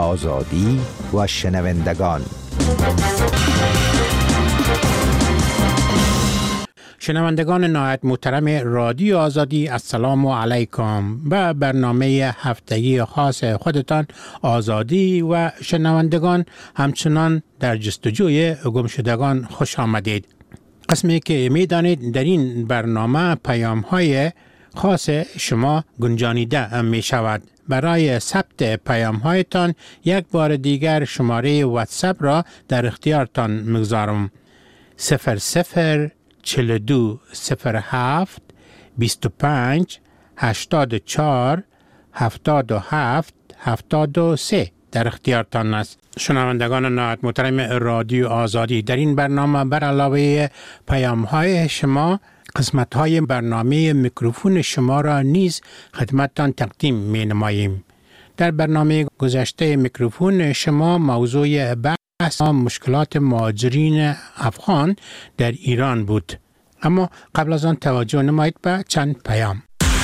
آزادی و شنوندگان. شنوندگان نهایت محترم رادیو آزادی، السلام علیکم. به برنامه هفتگی خاص خودتان آزادی و شنوندگان همچنان در جستجوی گمشدگان خوش آمدید. قسمی که میدانید در این برنامه پیام‌های خاص شما گنجانیده می شود. برای ثبت پیام‌هایتان یک بار دیگر شماره واتساپ را در اختیارتان میگذارم. 0042 07 25 84 77 73 در اختیارتان است. شنوندگان نهایت محترم رادیو آزادی، در این برنامه بر علاوه پیام‌های شما قسمت‌های برنامه میکروفون شما را نیز خدمتتان تقدیم می‌نماییم. در برنامه گذشته میکروفون شما موضوع بحث مشکلات مهاجرین افغان در ایران بود. اما قبل از آن توجه نمایید به چند پیام.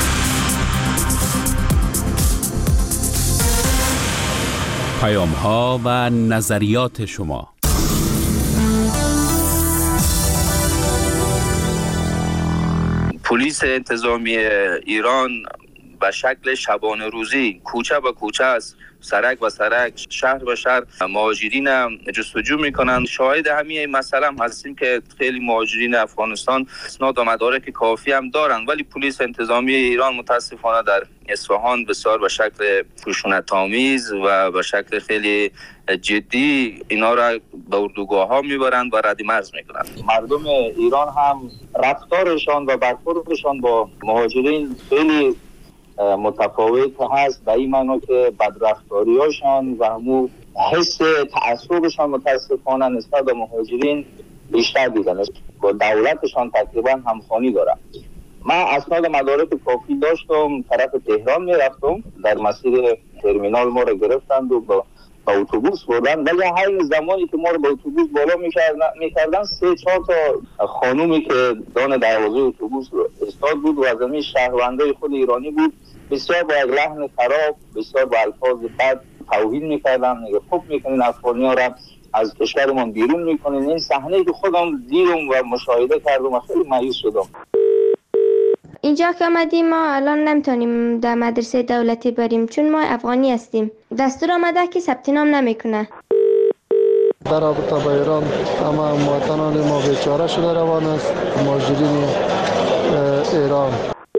پیام‌ها و نظریات شما. پلیس انتظامی ایران به شکل شبانه روزی کوچه به کوچه است، سرک و سرک، شهر به شهر مهاجرین جستجو میکنند. شاهد همین مسئله هم هستیم که خیلی مهاجرین افغانستان اسناد و مدارک کافی هم دارند، ولی پلیس انتظامی ایران متاسفانه در اصفهان بسیار به شکل خشونت‌آمیز و به شکل خیلی جدی اینا را به اردوگاه ها میبرند و رد مرز میکنند. مردم ایران هم رفتارشان و برخوردشان با مهاجرین خیلی متفاوت هست، به این معنی که بدرفتاری هاشان و همون حس تعصبشان متاسفانه نسبت به مهاجرین بیشتر دیدن، با دولتشان تقریبا همخوانی دارم. من اسناد مدارک کافی داشتم، طرف تهران میرفتم، در مسیر ترمینال ما رو گرفتند و با اتوبوس بردن، ولی همین زمانی که ما رو با اتوبوس بالا میکردن 3-4 تا خانومی که دان دروازه اتوبوس استاد بود و از همین شهروندای خود ایرانی بود، بسیار با یک لحن خراب، بسیار با الفاظ بد توهین میکردن، میگه خوب میکنین افغانی‌ها را از کشورمان بیرون میکنین. این صحنه که خودم دیدم و مشاهده کردم و خیلی مایوس شدم. اینجا که آمدیم ما الان نمیتونیم در مدرسه دولتی بریم چون ما افغانی هستیم. دستور آمده که ثبت نام نمیکنه. در رابطه با ایران اما مواطنان ما بیچاره شده روان است. مهاجرین ایران،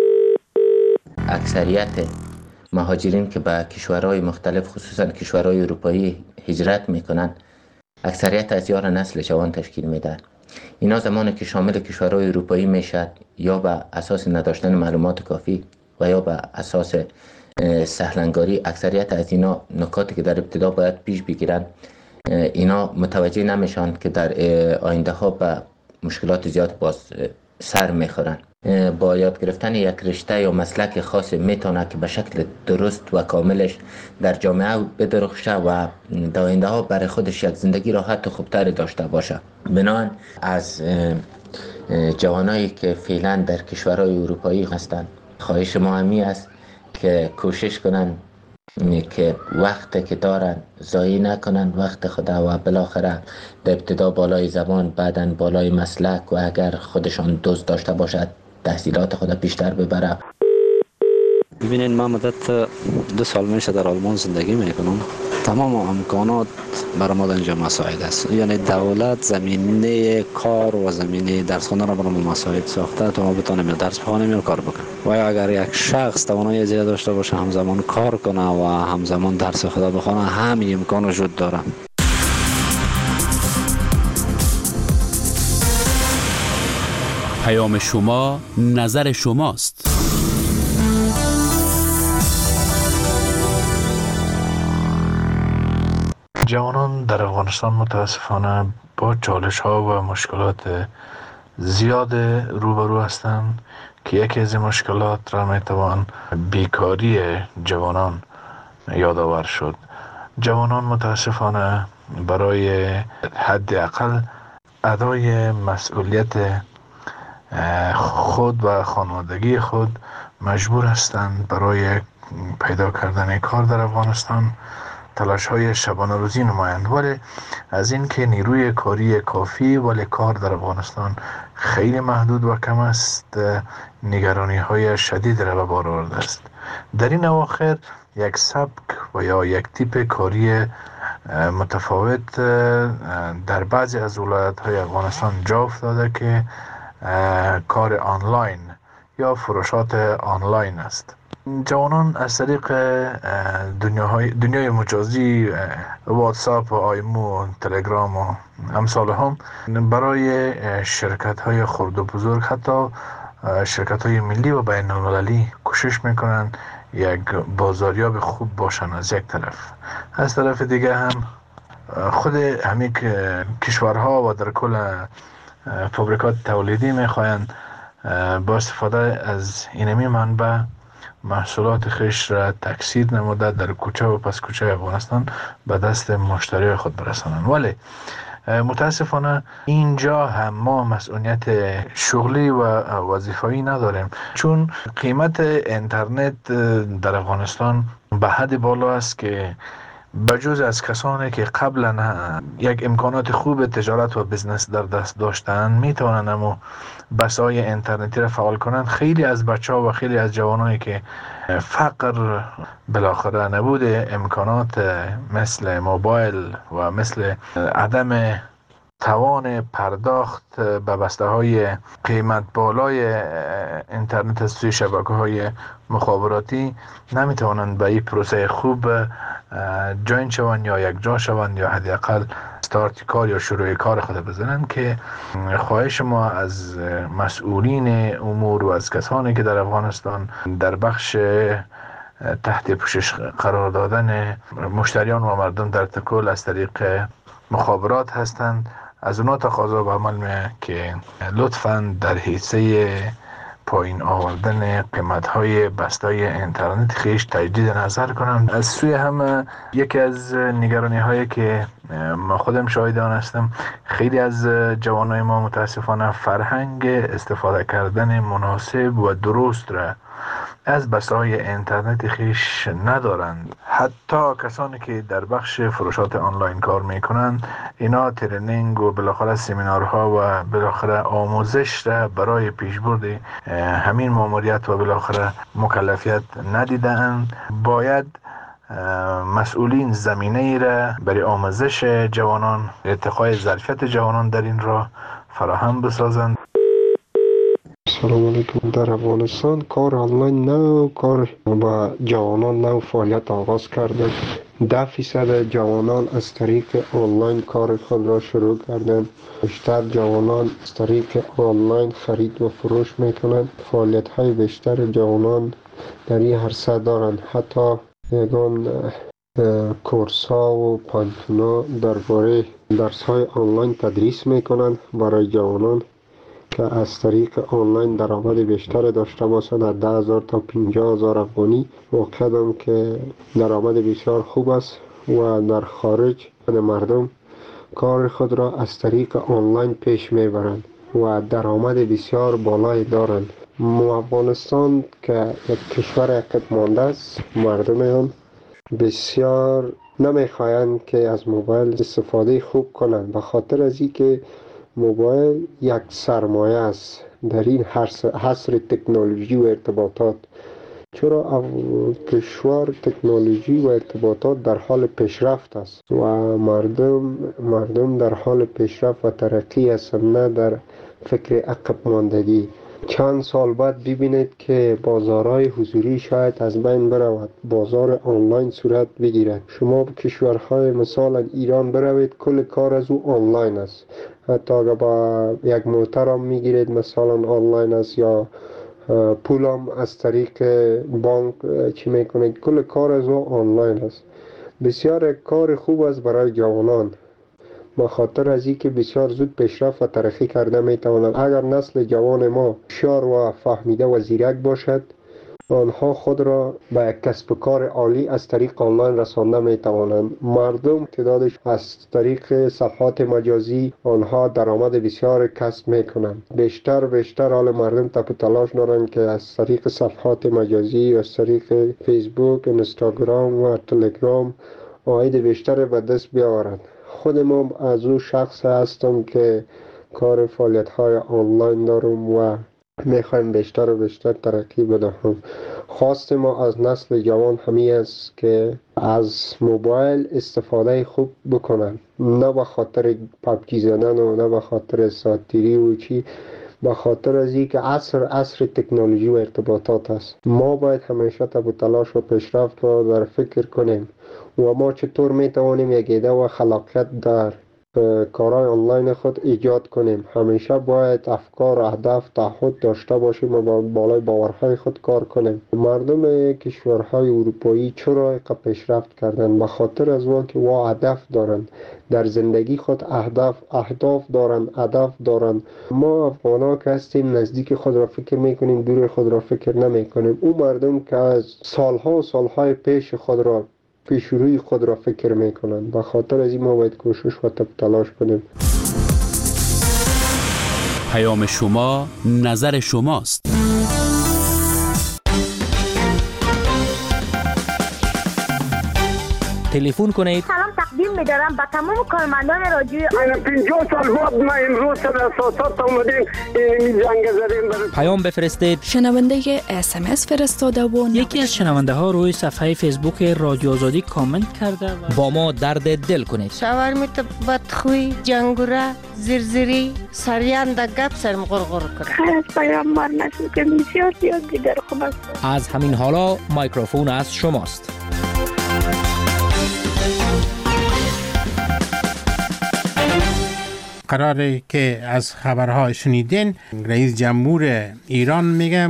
اکثریت مهاجرین که به کشورهای مختلف خصوصا کشورهای اروپایی هجرت میکنن، اکثریت از یار نسل جوان تشکیل میدن. اینا زمانی که شامل کشورهای اروپایی میشد یا به اساس نداشتن معلومات کافی و یا به اساس سهلنگاری، اکثریت از اینا نکاتی که در ابتدا باید پیش بگیرن اینا متوجه نمیشن که در آینده ها به مشکلات زیاد باز سر میخورن. با یاد گرفتن یک رشته یا مسلک خاص میتونه که به شکل درست و کاملش در جامعه بدرخشه و در آینده ها برای خودش یک زندگی راحت و خوبتر داشته باشه. بنابراین از جوانایی که فعلا در کشورهای اروپایی هستند خواهش ما همی است که کوشش کنن که وقت که دارن ضایع نکنن وقت خدا و بالاخره در ابتدا بالای زبان، بعداً بالای مسلک و اگر خودشان دوست داشته باشد تحصیلات خود بیشتر ببره. ببینید من مدت 2 سال میشه در آلمان زندگی میکنم. تمام امکانات برای ما اینجا مساعد است، یعنی دولت زمینه کار و زمینه درس خواندن را برای ما مساعد ساخته تا ما بتونیم درس بخوانیم یا کار بکنیم. و اگر یک شخص توانایی زیاد داشته باشه همزمان کار کنه و همزمان درس خدا بخونه، همین امکان وجود داره. پیام شما نظر شماست. جوانان در افغانستان متاسفانه با چالش ها و مشکلات زیاد روبرو هستند که یکی از این مشکلات را میتوان بیکاری جوانان یادآور شد. جوانان متاسفانه برای حداقل ادای مسئولیت خود و خانوادگی خود مجبور هستند برای پیدا کردن کار در افغانستان تلاش های شبانه روزی نمایند، ولی از این که نیروی کاری کافی ولی کار در افغانستان خیلی محدود و کم است، نگرانی های شدید را به بار آورده است. در این اواخر یک سبک و یا یک تیپ کاری متفاوت در بعضی از ولایت های افغانستان جا افتاده که کار آنلاین یا فروشات آنلاین است. جوانان از طریق دنیای مجازی واتساپ و آیمو و تلگرام و امثال هم برای شرکت های خرد و بزرگ، حتی شرکت های ملی و بین المللی کوشش میکنن یک بازاریاب خوب باشن از یک طرف. از طرف دیگه هم خود همین کشورها و در کل فابریکات تولیدی میخواهند با استفاده از اینمی منبع محصولات خیش را تکثیر نموده در کوچه و پس کوچه افغانستان به دست مشتری خود برسانند. ولی متاسفانه اینجا هم ما مسئولیت شغلی و وظیفه‌ای نداریم، چون قیمت اینترنت در افغانستان به حد بالا است که بجز از کسانی که قبلا یک امکانات خوب تجارت و بزنس در دست داشتن میتونن اما بسای اینترنتی را فعال کنند، خیلی از بچه‌ها و خیلی از جوانایی که فقر بالاخره نبود امکانات مثل موبایل و مثل عدم توان پرداخت به بسته‌های قیمت بالای اینترنت از سوی شبکه‌های مخابراتی نمیتوانند به این پروسه خوب جوین شوند یا یک جا شوند یا حداقل استارت کار یا شروع کار خود بزنند. که خواهش ما از مسئولین امور و از کسانی که در افغانستان در بخش تحت پوشش قرار دادن مشتریان و مردم در تکل از طریق مخابرات هستند، از اونا تقاضا به عمل میه که لطفاً در حیثه پایین آوردن قیمت‌های بسته‌های اینترنت خیش تجدید نظر کنم. از سوی هم یکی از نگرانی‌هایی که ما خودم شاهد آن هستم، خیلی از جوانای ما متاسفانه فرهنگ استفاده کردن مناسب و درست را از بسته‌های اینترنت خیش ندارند. حتی کسانی که در بخش فروشات آنلاین کار میکنند، اینا ترنینگ و بالاخره سمینارها و بالاخره آموزش را برای پیشبرد همین ماموریت و بالاخره مکلفیت ندیدند. باید مسئولین زمینه ای را برای آموزش جوانان، ارتقای ظرفیت جوانان در این راه فراهم بسازند. سلام علیکم. در افغانستان کار آنلاین نو کار با جوانان نو فعالیت آغاز کرده. 10% جوانان از طریق آنلاین کار خود را شروع کردند. بیشتر جوانان از طریق آنلاین خرید و فروش میکنند. فعالیت های بیشتر جوانان در این عرصه دارند. حتی یگان کورس ها و پانتونا درباره درس های آنلاین تدریس میکنند برای جوانان که از طریق آنلاین درآمد بیشتر داشته باشند. از 10,000 تا 50,000 افغانی واقعا که درآمد بسیار خوب است و در خارج مردم کار خود را از طریق آنلاین پیش میبرند و درآمد بسیار بالایی دارند. افغانستان که یک کشور عقب مانده است، مردم آن بسیار نمیخواهند که از موبایل استفاده خوب کنند، به خاطر از اینکه موبایل یک سرمایه است در این حصر تکنولوژی و ارتباطات. چرا کشور تکنولوژی و ارتباطات در حال پیشرفت است و مردم در حال پیشرفت و ترقی هستند، نه در فکر عقب ماندگی. چند سال بعد ببینید که بازارهای حضوری شاید از بین برود، بازار آنلاین صورت بگیرد. شما به کشورهای مثلا ایران بروید، کل کار از او آنلاین است. حتی اگر با یک موتر هم میگیرید مثلا آنلاین است، یا پولم از طریق بانک چی میکنید، کل کار از او آنلاین است. بسیار کار خوب است برای جوانان، به خاطر از اینکه بسیار زود پیشرفت و ترقی کرده میتوانند. اگر نسل جوان ما هوشیار و فهمیده و زیرک باشد، آنها خود را به یک کسب و کار عالی از طریق آنلاین رسانده میتوانند. مردم تعدادش از طریق صفحات مجازی آنها درآمد بسیار کسب میکنند. بیشتر حال مردم تلاش دارند که از طریق صفحات مجازی، از طریق فیسبوک، اینستاگرام و تلگرام عاید بیشتر به دست بیاورند. خود ما از او شخص هستم که کار فعالیت های آنلاین دارم و میخوایم بیشتر و بیشتر ترقی بدهم. خواست ما از نسل جوان همین است که از موبایل استفاده خوب بکنن، نه به خاطر پبجی زدن و نه به خاطر ساتیری و چی، به خاطر از اینکه عصر تکنولوژی و ارتباطات است. ما باید همیشه تب تلاش و پیشرفت را در فکر کنیم و ما چطور میتوانیم یک ایده و خلاقیت در کارهای آنلاین خود ایجاد کنیم. همیشه باید افکار، اهداف، تعهد داشته باشیم و با بالای باورهای خود کار کنیم. مردم کشورهای اروپایی چرا اینقدر پیشرفت کردن؟ به خاطر از اون که وا هدف دارند در زندگی خود، اهداف دارند، هدف دارند. ما افغان‌ها که هستیم نزدیک خود را فکر میکنیم، دور خود را فکر نمیکنیم. اون مردم که از سالها و سالهای پیش روی خود را فکر میکنند. به خاطر از این ما باید کوشش و تلاش کنیم. پیام شما نظر شماست. تلفن کنید. سلام تقدیم می‌دارم به تمام کارمندان رادیو. من 50 سال بعد ما امروز در اساسات اومدیم این جنگ زدیم. پیام بفرستید. شنونده SMS فرستاده و یکی از شنونده ها روی صفحه فیسبوک رادیو آزادی کامنت کرده و با ما درد دل کنید. شاورمیت بدخوی، جنگوره، زرزری، سریان در گپ سرم غرغر کنه. خیلی پیام بار نشد که بسیار زیاد دیگر خوب است. از همین حالا میکروفون از شماست. قراره که از خبرها شنیدین رئیس جمهور ایران میگه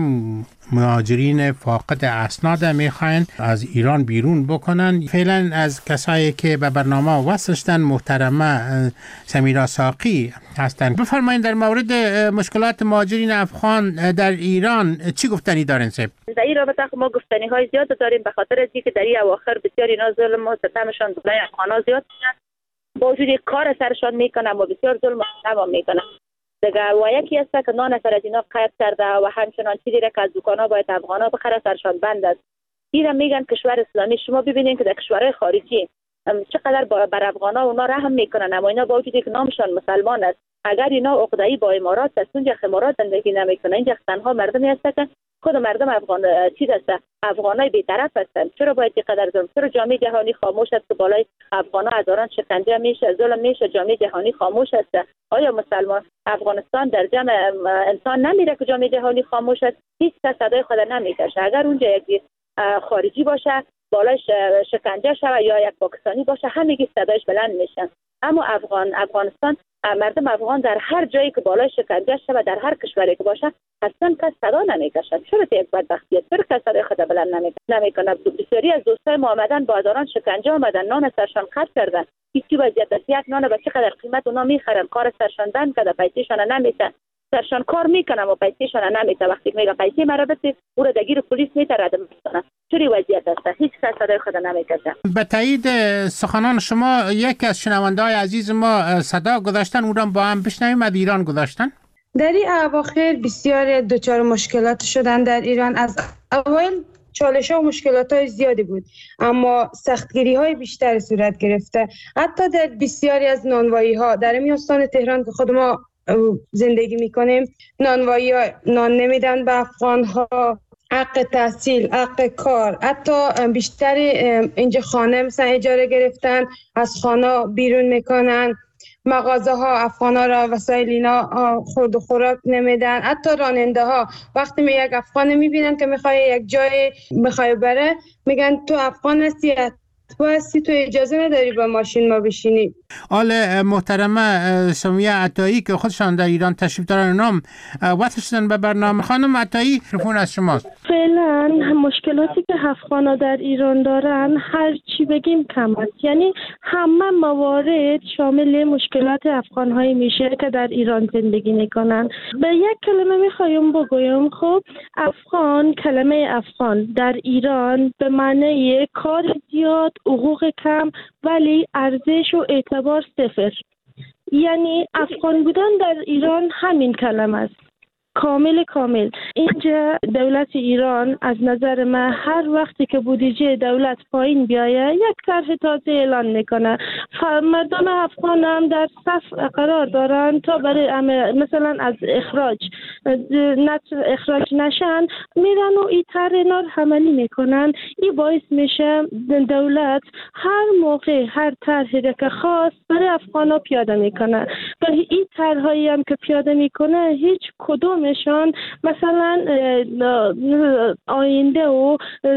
مهاجرین فاقد اسناد میخواین از ایران بیرون بکنن. فعلا از کسایی که به برنامه وصلشتن محترمه سمیرا ساقی هستن. بفرمایید در مورد مشکلات مهاجرین افغان در ایران چی گفتنی دارین صاحب؟ در این رابطه ما گفتنی های زیاد داریم به خاطر اینکه در این اواخر بسیار اینا ظلم و ستمشان برای افغانا زیاد میشه. با وجود کار سرشان میکنن و بسیار ظلم و ستم میکنن. دیگه و یکی است که نان سر از اینا قید کرده و همچنان چیزی را که از دکانا باید افغانا بخره سرشان بند است. اینا میگن کشور اسلامی. شما ببینید که در کشورهای خارجی چقدر بر افغانا اونا رحم میکنن، اما اینا با وجودی که نامشان مسلمان است، اگر اینا عقده‌ای با امارات است، اونجا امارات زندگی نمیکنن. اینجا تنها مردمی هست که خود مردم افغان چیز است، افغانای بی‌طرف هستند. چرا باید اینقدر ظلم؟ چرا جامعه جهانی خاموش است که بالای افغانا هزاران شکنجه میشه، ظلم میشه، جامعه جهانی خاموش است؟ آیا مسلمان افغانستان در جمع انسان نمیره که جامعه جهانی خاموش است؟ هیچ کس صدای خود نمیکشه. اگر اونجا یک خارجی باشه بالای شکنجه شوه یا یک پاکستانی باشه همگی صدایش بلند میشن. اما افغانستان مردم افغان در هر جایی که بالای شکنجه شوه در هر کشوری که باشه اصلا کس صدا نمیکشن. چرا یک بدبختیه؟ چرا کس صدای خود بلند نمیکنه؟ بسیاری از دوستای ما آمدن با هزاران شکنجه آمدن، نان سرشان قطع کردن. هیچی وضعیت است. یک نان به چقدر قیمت اونا میخرن، کار سرشان بند کرده، پیسه‌شان نمیته، سرشان کار میکنم و پیسه‌شان نمیته. وقتی میگه پیسه مرا بده او را دگیر پلیس میترد میکنه. چوری وضعیت است. هیچ کس صدای خود نمیکشه. به تایید سخنان شما یک از شنونده‌های عزیز ما صدا گذاشتن، اون را با هم بشنویم. از ایران گذاشتن. در این اواخر بسیار دچار مشکلات شدن در ایران. از اول چالش ها و مشکلات های زیادی بود اما سختگیری های بیشتر صورت گرفته. حتی در بسیاری از نانوایی ها در این استان تهران که خود ما زندگی میکنیم، نانوایی ها نان نمیدن به افغان ها، حق تحصیل، حق کار، حتی بیشتر اینجا خانه مثلا اجاره گرفتن، از خانه بیرون میکنن، مغازه ها افغان ها را وسایل اینا خورد و خوراک نمیدن. حتی راننده ها وقتی یک افغان میبینن که میخوای یک جای میخوای بره میگن تو افغان هستی، تو اجازه نداری با ماشین ما بشینی. آل محترمه سمیه عطایی که خودشان در ایران تشریف دارن نام وصل شدن به برنامه. خانم عطایی تلفن از شماست. فعلا مشکلاتی که افغانا در ایران دارن هر چی بگیم کم است. یعنی همه موارد شامل مشکلات افغان‌هایی میشه که در ایران زندگی میکنن. به یک کلمه میخوایم بگویم، خب افغان، کلمه افغان در ایران به معنی کار زیاد، حقوق کم ولی ارزش و اعتبار صفر. یعنی افغان بودن در ایران همین کلمه است. کامل اینجا دولت ایران از نظر من هر وقتی که بودجه دولت پایین بیایه یک طرح تازه اعلان میکنه. مردم افغان هم در صف قرار دارن تا برای مثلا از اخراج نشن، میرن و این طرح اینا عملی میکنن. این باعث میشه دولت هر موقع هر طرحی که خواست برای افغان ها پیاده میکنه. ولی این طرحایی هم که پیاده میکنه هیچ کدومشان مثلا آینده و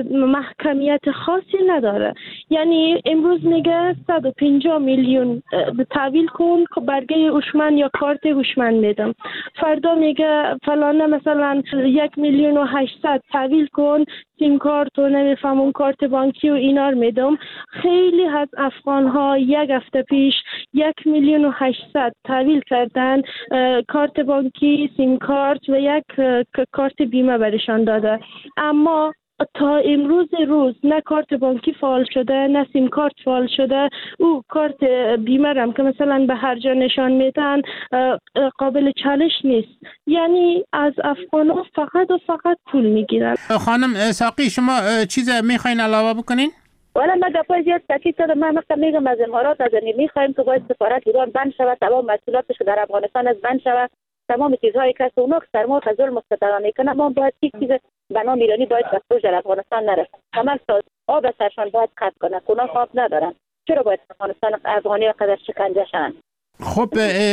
محکمیت خاصی نداره. یعنی امروز میگه 150 میلیون تحویل کن که برگه هوشمند یا کارت هوشمند میدم. فردا میگه فلانه مثلا 1,800,000 تحویل کن سیم کارت و نمیفهمون کارت بانکی و اینا رو میدم. خیلی از افغان ها یک هفته پیش 1,800,000 تحویل کردن، کارت بانکی، سیم کارت و یک کارت بیمه برشان داده. اما تا امروز نه کارت بانکی فعال شده نه سیم کارت فعال شده. او کارت بیمه هم که مثلا به هر جا نشان میدن قابل چالش نیست. یعنی از افغان‌ها فقط پول میگیرن. خانم ساقی شما چیز میخواین علاوه بکنین؟ والا من دفعه زیاد تاکید دادم. من مثلا میگم از امارات از میخوایم که باید سفارت ایران بند شود، تمام مسئولیتش در افغانستان از بند شود، تمام چیزهایی که اونا سر ما ظلم مستدام میکنه. ما باید یک چیز به نام ایرانی باید بخروج در افغانستان نرسه. تمام آب سرشان باید قطع کنه. اونا خواب ندارن. چرا باید افغانستان افغانی قدر شکنجه شن؟ خب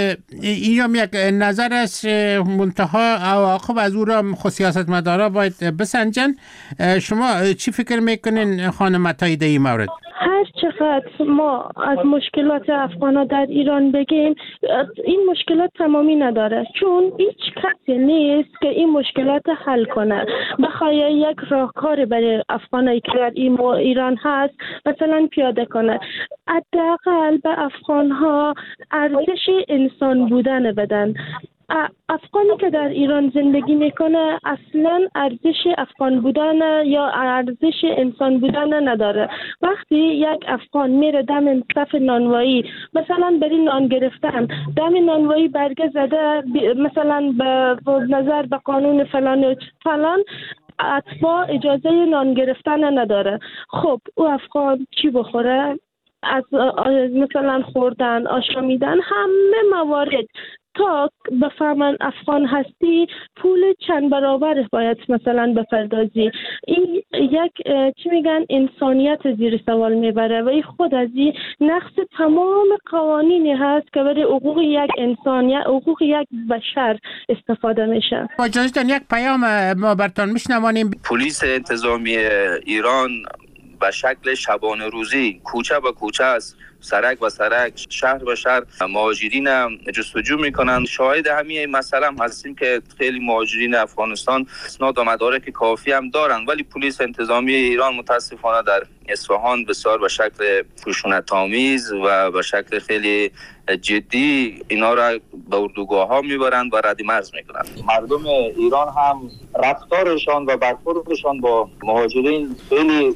این هم یک نظر است، منتها عواقب از او را سیاستمدارا باید بسنجن. شما چی فکر میکنین خانم عطایی در این مورد؟ هر چقدر ما از مشکلات افغان‌ها در ایران بگیم این مشکلات تمامی نداره، چون هیچ کسی نیست که این مشکلات حل کنه. بخوای یک راهکار برای افغانایی که در ایران هست مثلا پیاده کنه، حداقل به افغان‌ها ارزش انسان بودن بدن. افغانی که در ایران زندگی میکنه اصلا ارزش افغان بودن یا ارزش انسان بودن نداره. وقتی یک افغان میره دم صف نانوایی مثلا برای نان گرفتن، دم نانوایی برگه زده مثلا به نظر به قانون فلان اتباع اجازه نان گرفتن نداره. خب او افغان چی بخوره؟ از مثلا خوردن، آشامیدن، همه موارد تا بفهمن افغان هستی پول چند برابر باید مثلا بپردازی. این یک چی میگن انسانیت زیر سوال میبره و این خود از این نقص تمام قوانینی هست که برای حقوق یک انسانیت، حقوق یک بشر استفاده میشه. با اجازهتون یک پیام ما براتون میشنوانیم. پلیس انتظامی ایران به شکل شبانه روزی کوچه به کوچه است، سرک و سرک، شهر به شهر مهاجرین جستجو میکنند. شاهد همین مسئله هم هستیم که خیلی مهاجرین افغانستان اسناد و مدارک کافی هم دارند، ولی پلیس انتظامی ایران متاسفانه در اصفهان بسیار به شکل خشونت‌آمیز و به شکل خیلی جدی اینا را به اردوگاه ها میبرند و رد مرز میکنند. مردم ایران هم رفتارشان و برخوردشان با مهاجرین خیلی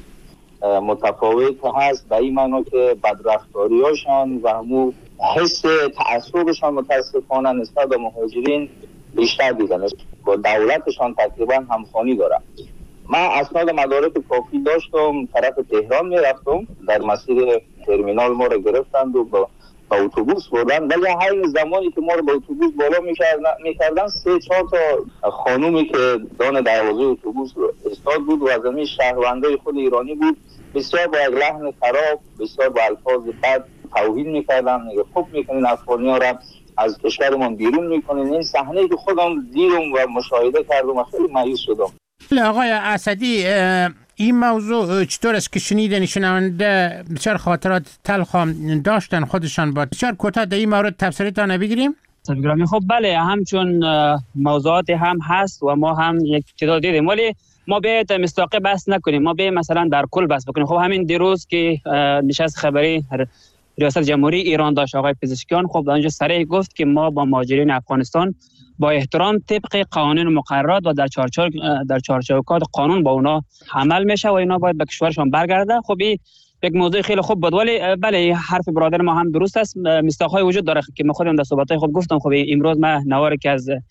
متفاوت هست، به این معنا که بدرفتاریاشان و همون حس تعصبشان متاسفانه نسبت به مهاجرین بیشتر دیدن. با دولتشان تقریبا همخوانی دارم. من اسناد مدارک کافی داشتم، طرف تهران میرفتم، در مسیر ترمینال ما رو گرفتند و با اتوبوس بردن، ولی همین زمانی که ما رو با اتوبوس بالا میکردن 3-4 تا خانومی که دان دروازه اتوبوس استاد بود و از همین شهروندای خود ایرانی بود، بسیار با یک لحن خراب، بسیار با الفاظ بد توهین میکردن. میگه خوب میکنین افغانی‌ها را از کشورمون بیرون میکنین. این صحنه‌ای که خودم دیدم و مشاهده کردم و خیلی مایوس شدم. آقای اسدی، این موضوع چطور است که شنیدن شنونده بسیار خاطرات تلخ داشتن خودشان با بسیار کوتاه در این مورد تفسیرتان بگیریم؟ خب بله، همچون موضوعات هم هست و ما هم یک تعداد دیدیم، ولی ما بیایید مستقل بحث نکنیم، ما بیایید مثلا در کل بحث بکنیم. خب همین دیروز که نشست خبری ریاست جمهوری ایران داشت آقای پزشکیان، خب اونجا صریح گفت که ما با مهاجرین افغانستان با احترام طبق قوانین مقررات و در چارچوبات قانون با اونا عمل میشه و اینا باید به کشورشان برگردن. خب این یک موضوع خیلی خوب بود، ولی بله حرف برادر ما هم درست است. مستاق‌های وجود داره که ما خودم در صحبت‌های خود گفتم. خب امروز ما نواری که از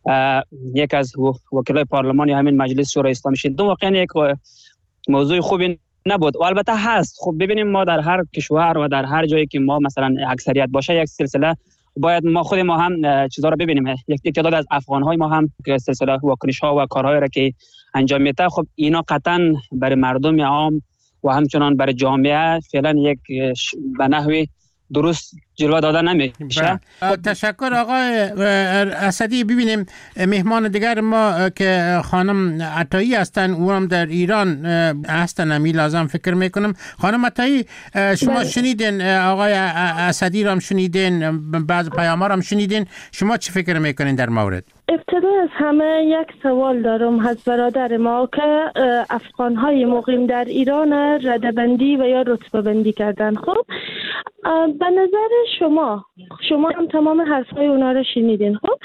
یک از وکلای پارلمان یا همین مجلس شورای اسلامی شنیدم، واقعا یک موضوع خوبی نبود و البته هست. خب ببینیم ما در هر کشور و در هر جایی که ما مثلا اکثریت باشه یک سلسله باید ما خود ما هم چیزا رو ببینیم. یک تعداد از افغان‌های ما هم که سلسله واکنش‌ها و کارهایی را که انجام میده، خب اینا قطعا برای مردم عام و همچنان برای جامعه فعلا یک به نحوی درست جلوه داده نمیشه. تشکر آقای اسدی. ببینیم مهمان دیگر ما که خانم عطایی هستن، او هم در ایران هستن، امی لازم فکر میکنم. خانم عطایی شما شنیدین آقای اسدی رو هم شنیدین، بعض پیام‌ها رو هم شنیدین، شما چی فکر میکنین در مورد؟ ابتدا از همه یک سوال دارم از برادر ما که افغان‌های مقیم در ایران رده‌بندی و یا رتبه بندی کردن. خب به نظر شما هم تمام حرفای اونا رو شنیدین. خب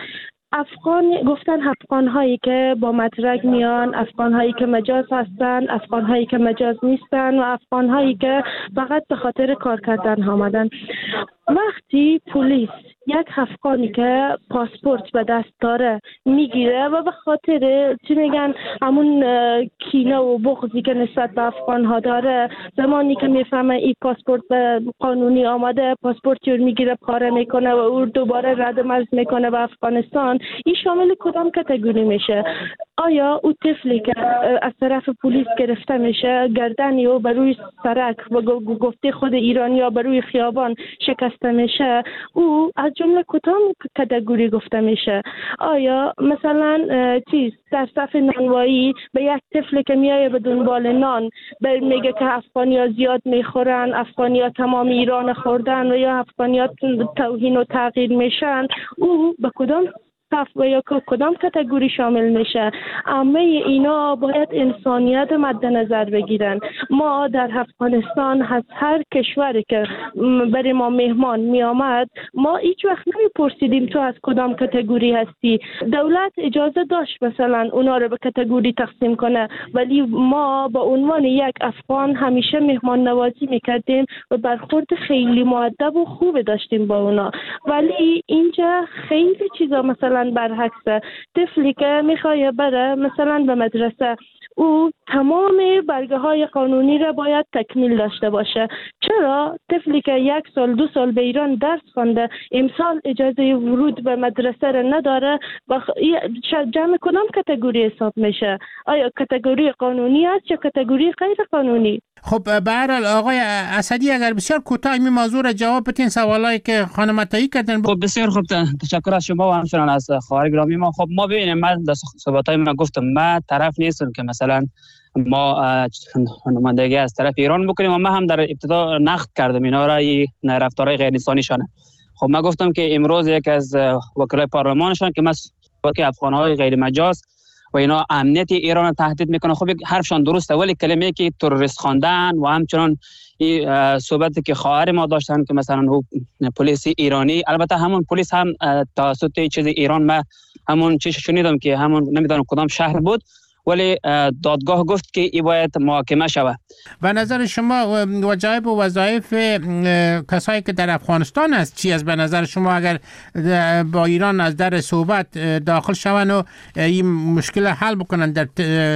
گفتن افغان‌هایی که با مدرک میان، افغان‌هایی که مجاز هستن، افغان‌هایی که مجاز نیستن و افغان‌هایی که فقط به خاطر کار کردن آمدن. وقتی پلیس یک افغانی که پاسپورت به دست داره میگیره و به خاطر چی میگن همون کینه و بغضی که نسبت به افغان‌ها داره، زمانی که میفهمه این پاسپورت به قانونی آمده، پاسپورتی رو میگیره پاره میکنه و او دوباره رد مرز میکنه به افغانستان، این شامل کدام کاتگوری میشه؟ آیا او طفلی که از طرف پلیس گرفته میشه، گردنی و بر روی سرک و گفته خود ایرانیا بر روی خیابان شکسته میشه، او از جمله کدام کاتگوری گفته میشه؟ آیا مثلا در صف نانوایی به یک طفلی که میایه به دنبال نان میگه که افغانیا زیاد میخورن، افغانیا تمام ایران خوردن و یا افغانیا توهین و تغییر میشن، او به کدام صف و یا کدام کاتگوری شامل میشه؟ همه اینا باید انسانیت مد نظر بگیرن. ما در افغانستان از هر کشوری که برای ما مهمان می آمد، ما هیچ وقت نمیپرسیدیم تو از کدام کاتگوری هستی. دولت اجازه داشت مثلا اونا رو به کاتگوری تقسیم کنه، ولی ما با عنوان یک افغان همیشه مهمان نوازی میکردیم و برخورد خیلی مؤدب و خوب داشتیم با اونا. ولی اینجا خیلی چیزا مثلا برعکسه. طفلی که میخواد بره مثلا به مدرسه، او تمام برگه های قانونی را باید تکمیل داشته باشه. چرا طفلی که 1 سال 2 سال به ایران درس خونده امسال اجازه ورود به مدرسه را نداره و جمع کدام کاتگوری حساب میشه؟ آیا کاتگوری قانونی است یا کاتگوری غیر قانونی؟ خب به هر حال آقای اسدی اگر بسیار کوتاه این موضوع را جواب بدین، سوالایی که خانم عطایی کردن. خب بسیار خوب، تشکر از شما و همچنان از خواهر گرامی ما. خب ما ببینیم، من در صحبت‌های من گفتم من طرف نیستم که مثلا ما نمایندگی از طرف ایران بکنیم و من هم در ابتدا نقد کردم اینا را، این رفتارهای غیر انسانیشانه. خب من گفتم که امروز یک از وکلای پارلمانشان که مسئله افغان‌های غیر مجاز و اینا امنیت ایران رو تهدید میکنه، خب حرفشان درسته، ولی کلمه که تروریست خواندن و همچنان این صحبتی که خواهر ما داشتن که مثلا پلیس ایرانی، البته همون پلیس هم توسط چیز ایران، من همون چیز شنیدم که همون نمیدونم کدام شهر بود، ولی دادگاه گفت که این باید محاکمه شود. و نظر شما وظایف و وظایف کسایی که در افغانستان است چی است؟ به نظر شما اگر با ایران از در صحبت داخل شون و این مشکل حل بکنن، در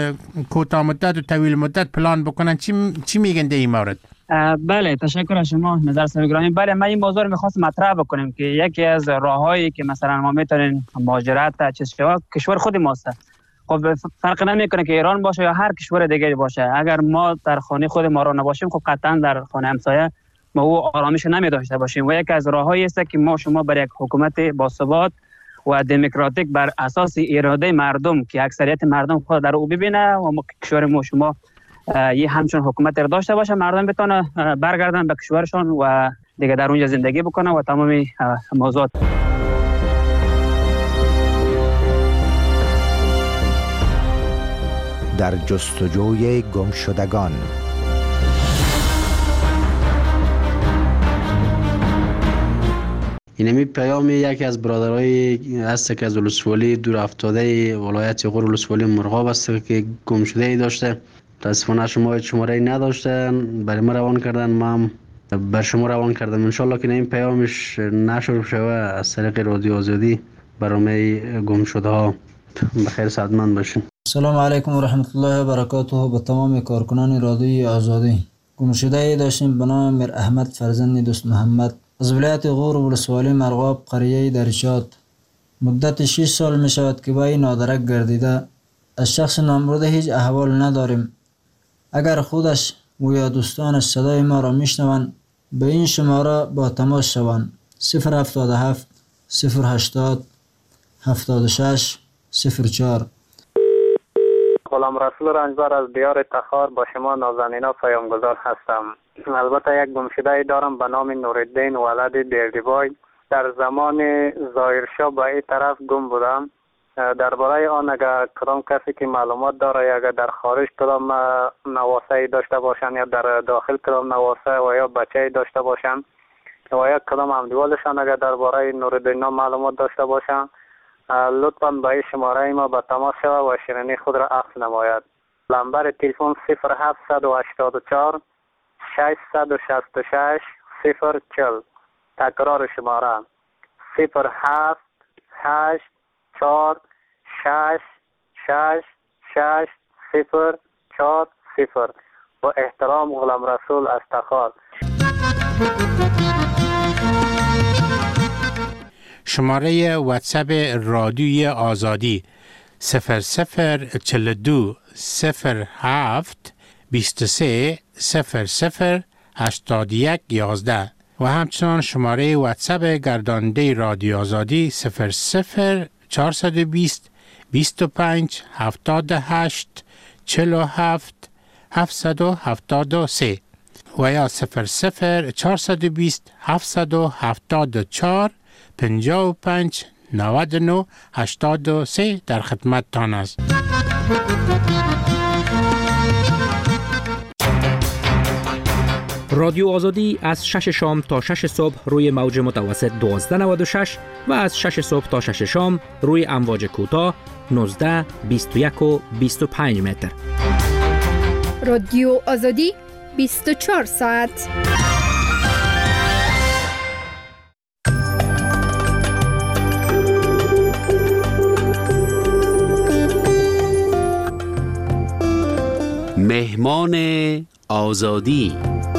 کوتاه مدت و طویل مدت پلان بکنن، چی میگن در این مورد؟ بله، تشکر از شما نظر سرگرانی. بله، من این موضوع رو می‌خواستم مطرح بکنم که یکی از راههایی که مثلا ما میتونیم مهاجرت چیز شود، کشور خود ماست. خب فرق نمیکنه که ایران باشه یا هر کشور دیگری باشه، اگر ما در خانه خود ما را نباشیم، خب قطعا در خانه همسایه ما او آرامش نمی داشته باشیم. و یکی از راههایی است که ما شما برای یک حکومت باثبات و دموکراتیک بر اساس اراده مردم که اکثریت مردم خود در او ببینه و ما کشور ما شما یه همچون حکومت را داشته باشه، مردم بتونه برگردن به کشورشان و دیگه در اونجا زندگی بکنه و تمام موضوعات. در جستجوی گمشدگان. اینمی پیام یکی از برادرای است که از ولسوالی دور افتاده ولایت غور ولسوالی مرغاب است که گمشده ای داشته. متاسفانه شماره نداشتن، برای ما روان کردن، ما هم بر شما روان کردم. انشالله که این پیامش نشر شود از طریق رادیو آزادی برنامه گم شده ها. بخیر سعادتمند باشین. سلام علیکم و رحمت الله و برکاته به تمام کارکنان رادیوی آزادی. گمشده داشتیم به نام میر احمد فرزند دوست محمد از ولایت غور ولسوالی مرغاب قریه درشات. مدت 6 سال می شود که با این نادرک گردیده. از شخص نامبرده هیچ احوال نداریم. اگر خودش و یا دوستانش صدای ما را میشنوند به این شماره با تماس شوند: 077 080 76 04. غلام رسول رنجبر از دیار تخار با شما نازنینا پیامگذار هستم. البته یک گمشده دارم به نام نورالدین ولد دیردیبای. در زمان ظاهرشاه به این طرف گم بودم. درباره آن اگر کدام کسی که معلومات داره یا اگر در خارج کدام نواسه داشته باشن یا در داخل کدام نواسه و یا بچه داشته باشن و یا کدام همدیوالشان اگر درباره نورالدین معلومات داشته باشن لطفاً به این شماره ما به تماس شود و شیرینی خود را عکس نماید. نمبر تلفن 0784 666 040. تکرار شماره 078 4 6 6 040. با احترام غلام رسول از تخار. شماره واتساپ رادیوی آزادی 0042 07 23 00 81 11 و همچنان شماره واتساپ گرداننده رادیو آزادی 00 420 25 78 47 773 و یا 00 420 774 55 99 83 در خدمت تان است. رادیو آزادی از 6 شام تا 6 صبح روی موج متوسط 1296 و از 6 صبح تا 6 شام روی امواج کوتاه 19 21 و 25 متر. رادیو آزادی 24 ساعت. مهمان آزادی.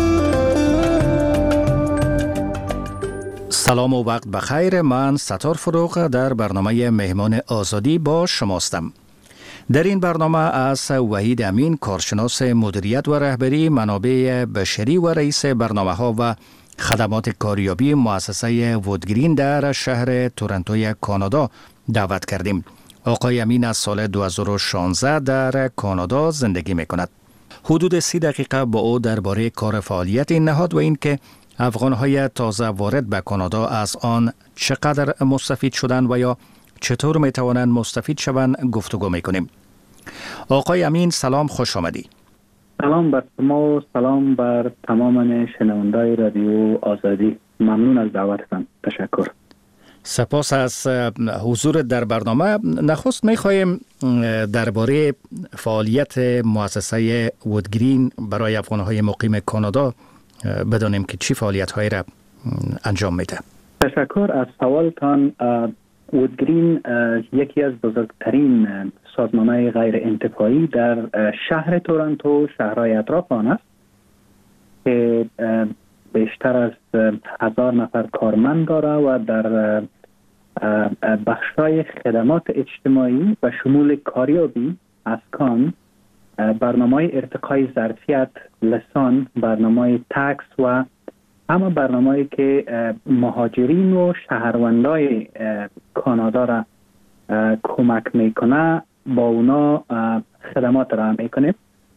سلام و وقت بخیر. من ستار فروغ در برنامه مهمان آزادی با شماستم. در این برنامه از وحید امین، کارشناس مدیریت و رهبری منابع بشری و رئیس برنامه ها و خدمات کاریابی مؤسسه وودگرین در شهر تورنتوی کانادا دعوت کردیم. آقای امین از سال 2016 در کانادا زندگی می کند. حدود 30 دقیقه با او درباره کار فعالیت این نهاد و اینکه افغان‌های تازه وارد به کانادا از آن چقدر مستفید شدند و یا چطور می توانند مستفید شوند گفتگو می کنیم. آقای امین سلام، خوش آمدی. سلام بر شما و سلام بر تمام شنوندای رادیو آزادی. ممنون از دعوتتان. تشکر. سپاس از حضور در برنامه. نخست می خواهیم درباره فعالیت مؤسسه وودگرین برای افغان‌های مقیم کانادا بدانیم که چی فعالیت‌هایی را انجام میده. تشکر از سوالتان. وودگرین یکی از بزرگترین سازمان‌های غیر انتفاعی در شهر تورنتو، شهرهای اطراف آن است که بیشتر از 1000 نفر کارمند داره و در بخش‌های خدمات اجتماعی و شمول کاریابی، اسکان، برنامه ارتقای ظرفیت، لسان، برنامه تکس و همه برنامه‌ای که مهاجرین و شهروندای کانادا را کمک میکنه با اونا خدمات را میکنه.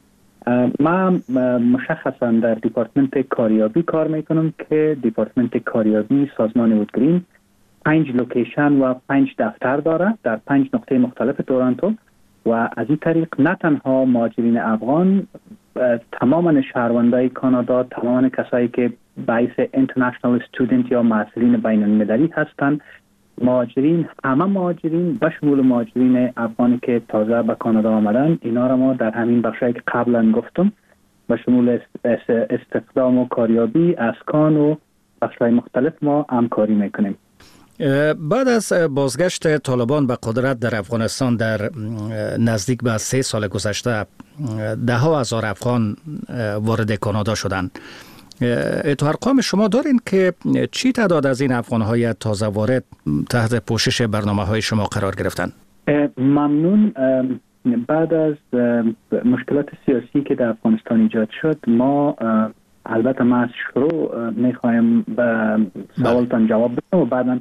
من مشخصا در دیپارتمنت کاریابی کار میکنم که دیپارتمنت کاریابی سازمان وودگرین 5 لوکیشن و 5 دفتر داره در 5 نقطه مختلف تورنتو و از این طریق نه تنها مهاجرین افغان، تمام شهروندای کانادا، تمام کسایی که باعث اینترنشنال استودنت یا محصلین بین المللی هستند، مهاجرین، همه مهاجرین به شمول مهاجرین افغانی که تازه به کانادا آمدن، اینا را ما در همین بخشایی که قبلا گفتم به شمول استخدام و کاریابی، اسکان و بخشای مختلف ما همکاری میکنیم. بعد از بازگشت طالبان به قدرت در افغانستان در نزدیک به 3 سال گذشته، ده ها هزار افغان وارد کانادا شدند. تو ارقام شما دارین که چی تعداد از این افغان‌های تازه وارد تحت پوشش برنامه‌های شما قرار گرفتن؟ ممنون. بعد از مشکلات سیاسی که در افغانستان ایجاد شد، ما البته ما از شروع میخوایم به سوالتان جواب بدم و بعدا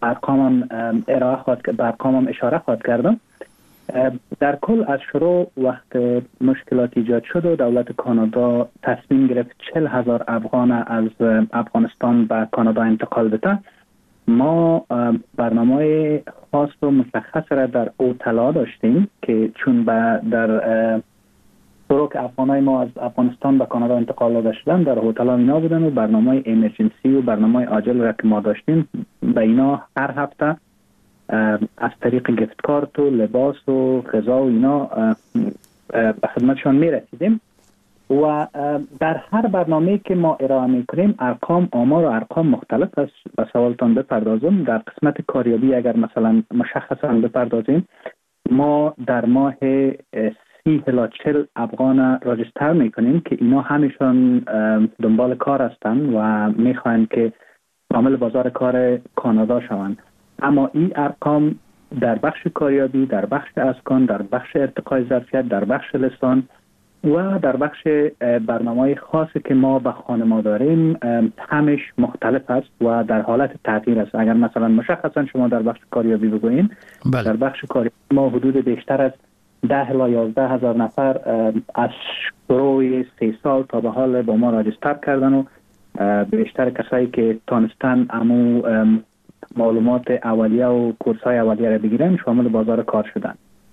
ارقامم اشاره خواهد کردم. در کل از شروع وقت مشکلات ایجاد شد و دولت کانادا تصمیم گرفت 40,000 افغان از افغانستان به کانادا انتقال بده، ما برنامه خاص و مشخص را در اوتلا داشتیم که چون در طرق افغانای ما از افغانستان به کانادا انتقال داده شدن در هتل اینا بودن و برنامه امرجنسی و برنامه عاجل را که ما داشتیم به اینا هر هفته از طریق گفت کارت و لباس و غذا و اینا به خدمتشان می رسیدیم و در هر برنامه که ما ارائه می کنیم آمار و ارقام مختلف است. به سوالتان بپردازم. در قسمت کاریابی اگر مثلا مشخصا بپردازیم، ما در ماه 30 الی 40 افغان راجستر میکنیم که اینا همیشون دنبال کار هستند و میخواین که عامل بازار کار کانادا شوند. اما این ارقام در بخش کاریابی، در بخش اسکان، در بخش ارتقای ظرفیت، در بخش لسان و در بخش برنامه خاصی که ما به خانما داریم همش مختلف است و در حالت تغییر است. اگر مثلا مشخصا شما در بخش کاریابی بگوییم، در بخش کاریابی ما حدود بیشتر از 10 الی 11 هزار نفر از شروع 3 سال تا به حال با ما راجستر کردن و بیشتر کسایی که تانستن امو معلومات اولیه و کورس‌های اولیه را بگیرن شامل بازار کار شدن.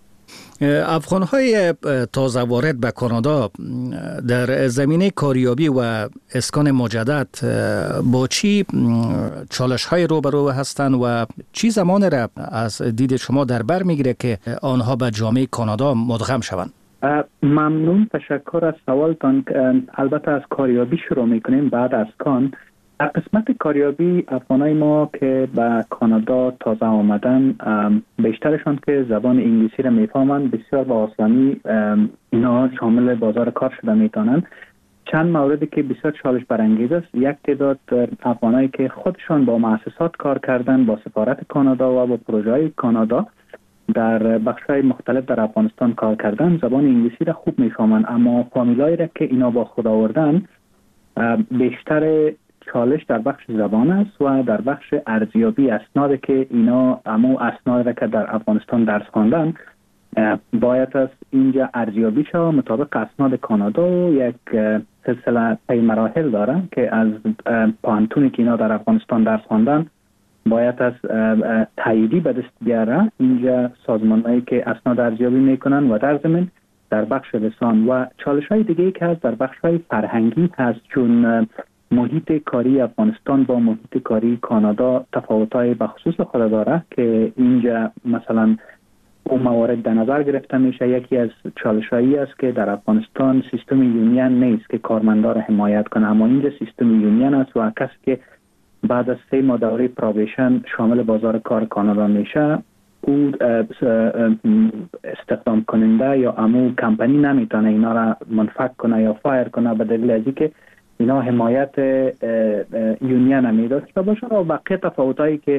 افغان‌های تازه وارد به کانادا در زمینه کاریابی و اسکان مجدد با چی چالش‌های روبرو هستند و چی زمان را از دید شما در بر میگیره که آنها به جامعه کانادا مدغم شوند؟ ممنون، تشکر از سوالتان. البته از کاریابی شروع میکنیم بعد از کان. در قسمت کاریابی افغانای ما که به کانادا تازه آمدن بیشترشان که زبان انگلیسی را میفهمند بسیار با آسانی اینا شامل بازار کار شده میتونن. چند موردی که بسیار چالش برانگیز است، یک تعداد افغانایی که خودشان با مؤسسات کار کردن، با سفارت کانادا و با پروژه‌های کانادا در بخش‌های مختلف در افغانستان کار کردن، زبان انگلیسی را خوب میفهمند، اما فامیلایی را که اینا با خود آوردن بیشتر چالش در بخش زبان است و در بخش ارزیابی اسناد که اینا امو اسناد را که در افغانستان درس خواندن باید از اینجا ارزیابی شود مطابق اسناد کانادا و یک سلسله طی مراحل داره که از پانتونی که اینا در افغانستان درس خواندن باید از تاییدی به دست بیاره. اینجا سازمان‌هایی که اسناد ارزیابی میکنن و در ضمن در بخش لسان و چالش‌های دیگه که هست در بخش‌های فرهنگی هست، چون محیط کاری افغانستان با محیط کاری کانادا تفاوت‌های بخصوص خود داره که اینجا مثلا اون موارد در نظر گرفته میشه. یکی از چالش‌هایی است که در افغانستان سیستم یونین نیست که کارمندا را حمایت کنه، اما اینجا سیستم یونین است و کسی که بعد از 3 ماه دوره پروبیشن شامل بازار کار کانادا میشه او استخدام کننده یا امو کمپانی نمیتونه اینا را منفک کنه یا فایر کنه به دلیل از اینکه اینا حمایت یونین میداشته باشه. و بقیه تفاوتایی که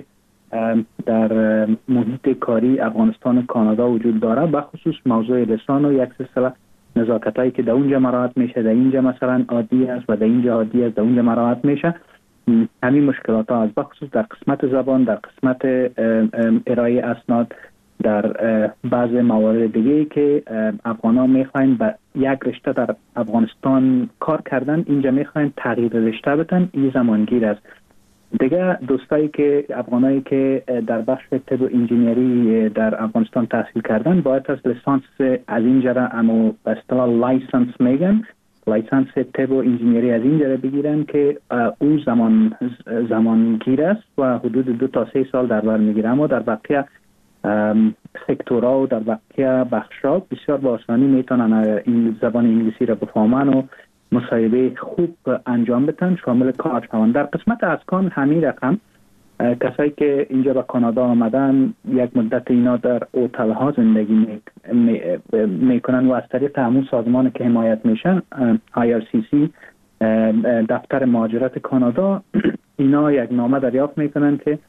در محیط کاری افغانستان و کانادا وجود داره به خصوص موضوع لسان و یک سلسله نزاکتایی که در اونجا مراعات میشه، در اینجا مثلا عادی است و در اینجا عادی است، در اونجا مراعات میشه. همین مشکلات ها از بخصوص در قسمت زبان، در قسمت ارائه اسناد، در بعض موارد دیگه که افغان ها میخواین به یک رشته در افغانستان کار کردن اینجا میخواین تغییر رشته بدن، این زمانگیر است. دیگه دوستایی که افغانایی که در بخش طب و انجینیری در افغانستان تحصیل کردن باید از لیسانس از اینجا را اما به اصطلاح لایسنس میگن، لایسنس طب و انجینیری از اینجا را بگیرن که او زمانگیر است و حدود 2 تا 3 سال در بر میگیره. اما در بقیه سکتورها و در بقیه بخش‌ها بسیار با آسانی میتونن این زبان انگلیسی را بفهمن و مصاحبه خوب انجام بدن، شامل کار شوند. در قسمت اسکان همین رقم کسایی که اینجا به کانادا آمدن یک مدت اینا در هتل ها زندگی میکنن و از طریق همون سازمان که حمایت میشن IRCC دفتر مهاجرت کانادا اینا یک نامه دریافت میکنن که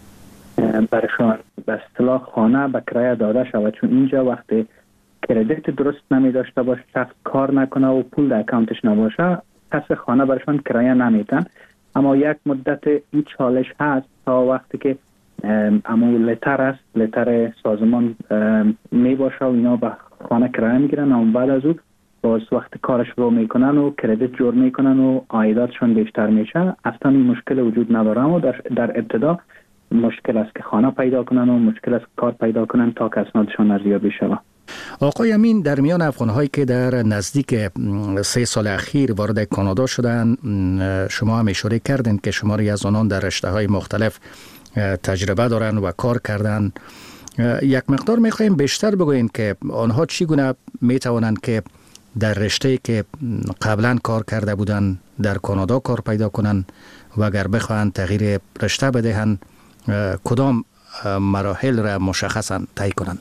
برشان به اصطلاح خانه به کرایه داده شود، چون اینجا وقتی کردیت درست نمی داشته باشه، شخص کار نکنه و پول در اکانتش نباشه، کس خانه برشان کرایه نمیتن. اما یک مدت این چالش هست تا وقتی که اما لتر است، لتر سازمان می باشه و اینا به خانه کرایه میگیرن، اما بعد از او باز وقت کارش رو میکنن و کردیت جور میکنن و عایداتشون بیشتر میشه. اصلا این مشکل وجود نداره، اما در ابتدا مشکل است که خانه پیدا کنن و مشکل است کار پیدا کنن تا که اسنادشون ارزیابی شود. آقای امین، در میان افغان‌هایی که در نزدیک 3 سال اخیر وارد کانادا شدن، شما هم اشاره کردین که شماری از آنان در رشته‌های مختلف تجربه دارن و کار کردن. یک مقدار می‌خوایم بیشتر بگوین که آنها چگونه می‌توانند که در رشته‌ای که قبلا کار کرده بودن در کانادا کار پیدا کنن و اگر بخواهند تغییر رشته بدهند کدام مراحل را مشخصاً طی کنند؟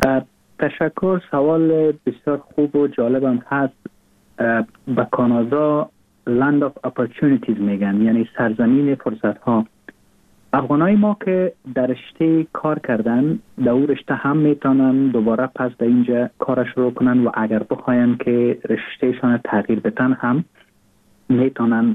تشکر. سوال بسیار خوب و جالبم هست. به کانادا Land of Opportunities میگن، یعنی سرزمین فرصت ها. افغانای ما که در رشته کار کردن در اون رشته هم میتونن دوباره پس در اینجا کارش رو کنن و اگر بخواین که رشتهشان تغییر بتن هم میتونن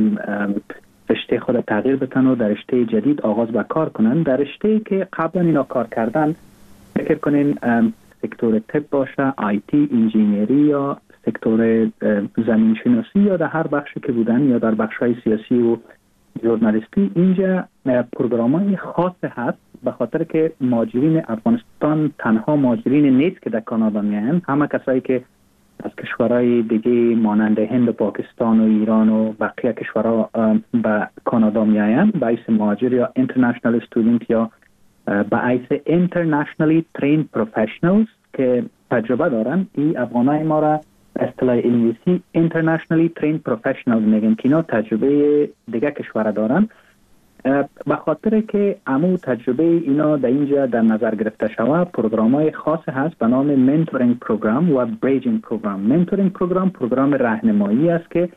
رشته خود تغییر بتن و در رشته جدید آغاز به کار کنن. در رشته که قبلا اینا کار کردن فکر کنین سکتور طب باشه، آیتی، انجینیری یا سکتور زمین شناسی یا در هر بخشی که بودن یا در بخش‌های سیاسی و ژورنالیستی، اینجا پروگرام‌های خاص هست به خاطر که مهاجرین افغانستان تنها مهاجرین نیست که در کانادا میاین، همه کسایی که از کشورهای دیگه مانند هند و پاکستان و ایران و بقیه کشورها به کانادا میاین به حیث مهاجر یا international student یا به حیث internationally trained professionals که تجربه دارن. این افغانای ما را اصطلاح انگلیسی internationally trained professionals میگن که اینا تجربه دیگه کشور دارن. به خاطر که امو تجربه اینا در اینجا در نظر گرفته شود، پروگرام‌های خاص هست به نام منتورینگ پروگرام و بریجینگ پروگرام. منتورینگ پروگرام راهنمایی است که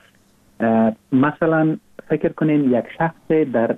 مثلا فکر کنین یک شخص در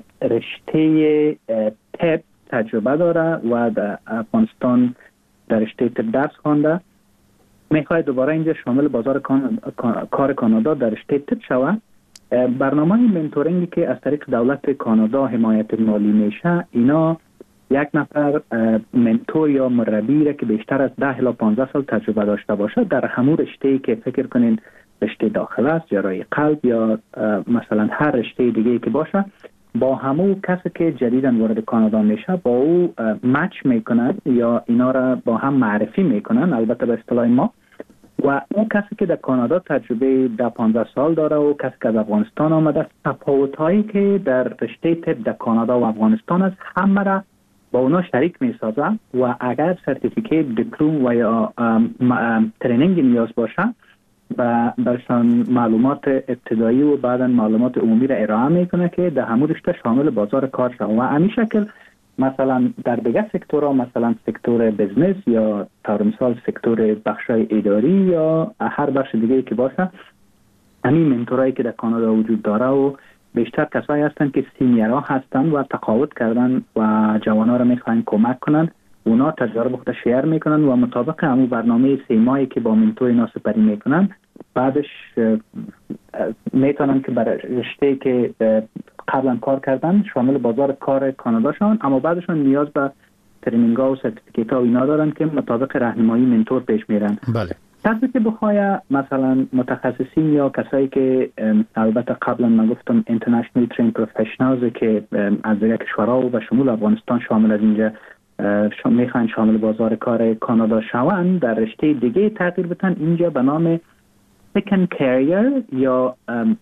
رشته طب تجربه داره و در افغانستان در رشته طب درس خوانده، میخواد دوباره اینجا شامل بازار کار کانادا در رشته طب شود. برنامه منتورینگی که از طریق دولت کانادا حمایت مالی میشه، اینا یک نفر منتور یا مربی را که بیشتر از 10 الی 15 سال تجربه داشته باشه در همون رشته‌ای که فکر کنین رشته داخل است، جراحی قلب یا مثلا هر رشته دیگه که باشه، با همون کسی که جدیداً وارد کانادا میشه با او مچ میکنن یا اینا را با هم معرفی میکنن، البته به اصطلاح ما. و اون کسی که در کانادا تجربه 10-15 سال داره و کسی که از افغانستان آمده، تفاوت‌هایی که در رشته طب در کانادا و افغانستان است همه را با اونا شریک میسازه و اگر سرتیفیکیت، دیپلم و یا ترینینگ نیاز باشه و برشان معلومات ابتدایی و بعدا معلومات عمومی را ارائه میکنه که در همون رشته شامل بازار کار شود. و همین شکل مثلا در دیگه سکتورها، مثلا سکتور بزنس یا طور مثال سکتور بخشای اداری یا هر بخش دیگه که باشه، همین منتورایی که در کانادا وجود داره و بیشتر کسایی هستن که سینیرها هستن و تقاعد کردن و جوانا را میخواین کمک کنن، اونا تجربه خود شیر میکنن و مطابق همون برنامه 3 ماهی که با منتور اینا سپری میکنن، بعدش میتونن که برای رشته که قبلا کار کردن شامل بازار کار کانادا شون، اما بعدشون نیاز به ترینینگ ها و سرتیفیکیت ها اینا دارن که مطابق راهنمایی منتور پیش میرن. بله. کسی که بخواه مثلا متخصصین یا کسایی که البته قبلا من گفتم internationally trained professionals که از دیگه کشورها و شمول افغانستان شامل از اینجا میخوان شامل بازار کار کانادا شوند، در رشته دیگه تغییر بتن، اینجا به نام second career یا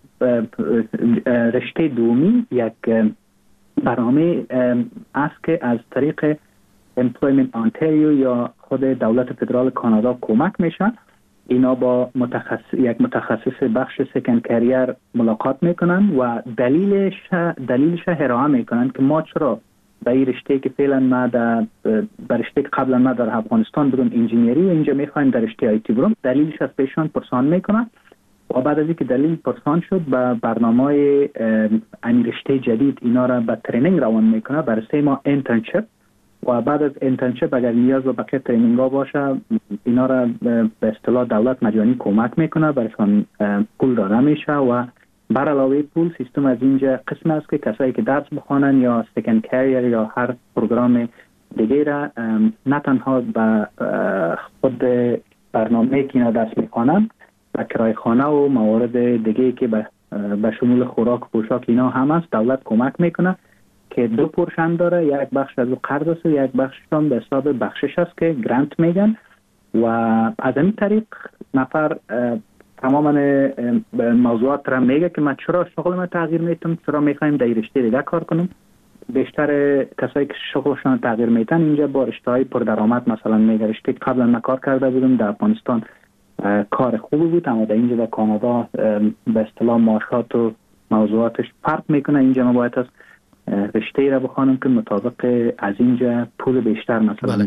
رشته دومی یک برنامه است که از طریق Employment Ontario یا خود دولت فدرال کانادا کمک میشه اینا با یک متخصص بخش سکند کریر ملاقات میکنن و دلیلش ارائه میکنن که ما چرا به این رشته که فعلا ما در رشته که قبلا ما در افغانستان بودم انجینیری و اینجا میخوایم در رشته آیتی برم، دلیلش از پیشان پرسان میکنن و بعد از اینکه دلیل پرسان شد به برنامه این رشته جدید اینا را به ترینینگ روان میکنه برای 3 ماه انترنشیپ و بعد از انترنشیپ اگر نیاز به بقیه ترینینگ ها باشه اینا را به اصطلاح دولت مجانی کمک میکنه، برایشان پول داده میشه و بر علاوه پول سیستم از اینجا قسم است که کسایی که درس بخوانن یا سکند کریر یا هر پروگرام دیگه را نه تنها به خود برنامه که اینا درس میخوانن و کرای خانه و موارد دیگه که به شمول خوراک و پوشاک اینا هم است، دولت کمک میکنه که 2 پورشن داره، یک بخش از او قرض است و یک بخششان به حساب بخشش است که گرانت میگن و از این طریق نفر تماما موضوعات را میگه که من چرا شغل ما تغییر میتم، چرا میخوایم در رشته دیگه کار کنم. بیشتر کسایی که شغلشان تغییر میتن اینجا با رشته‌های پردرآمد مثلا میگه رشته قبلا من کار کرده بودم در افغانستان کار خوبی بود، اما در اینجا در کانادا به اصطلاح معاشات و موضوعاتش فرق میکنه. اینجا ما باید از رشته را بخوانم که مطابق از اینجا پول بیشتر مثلا.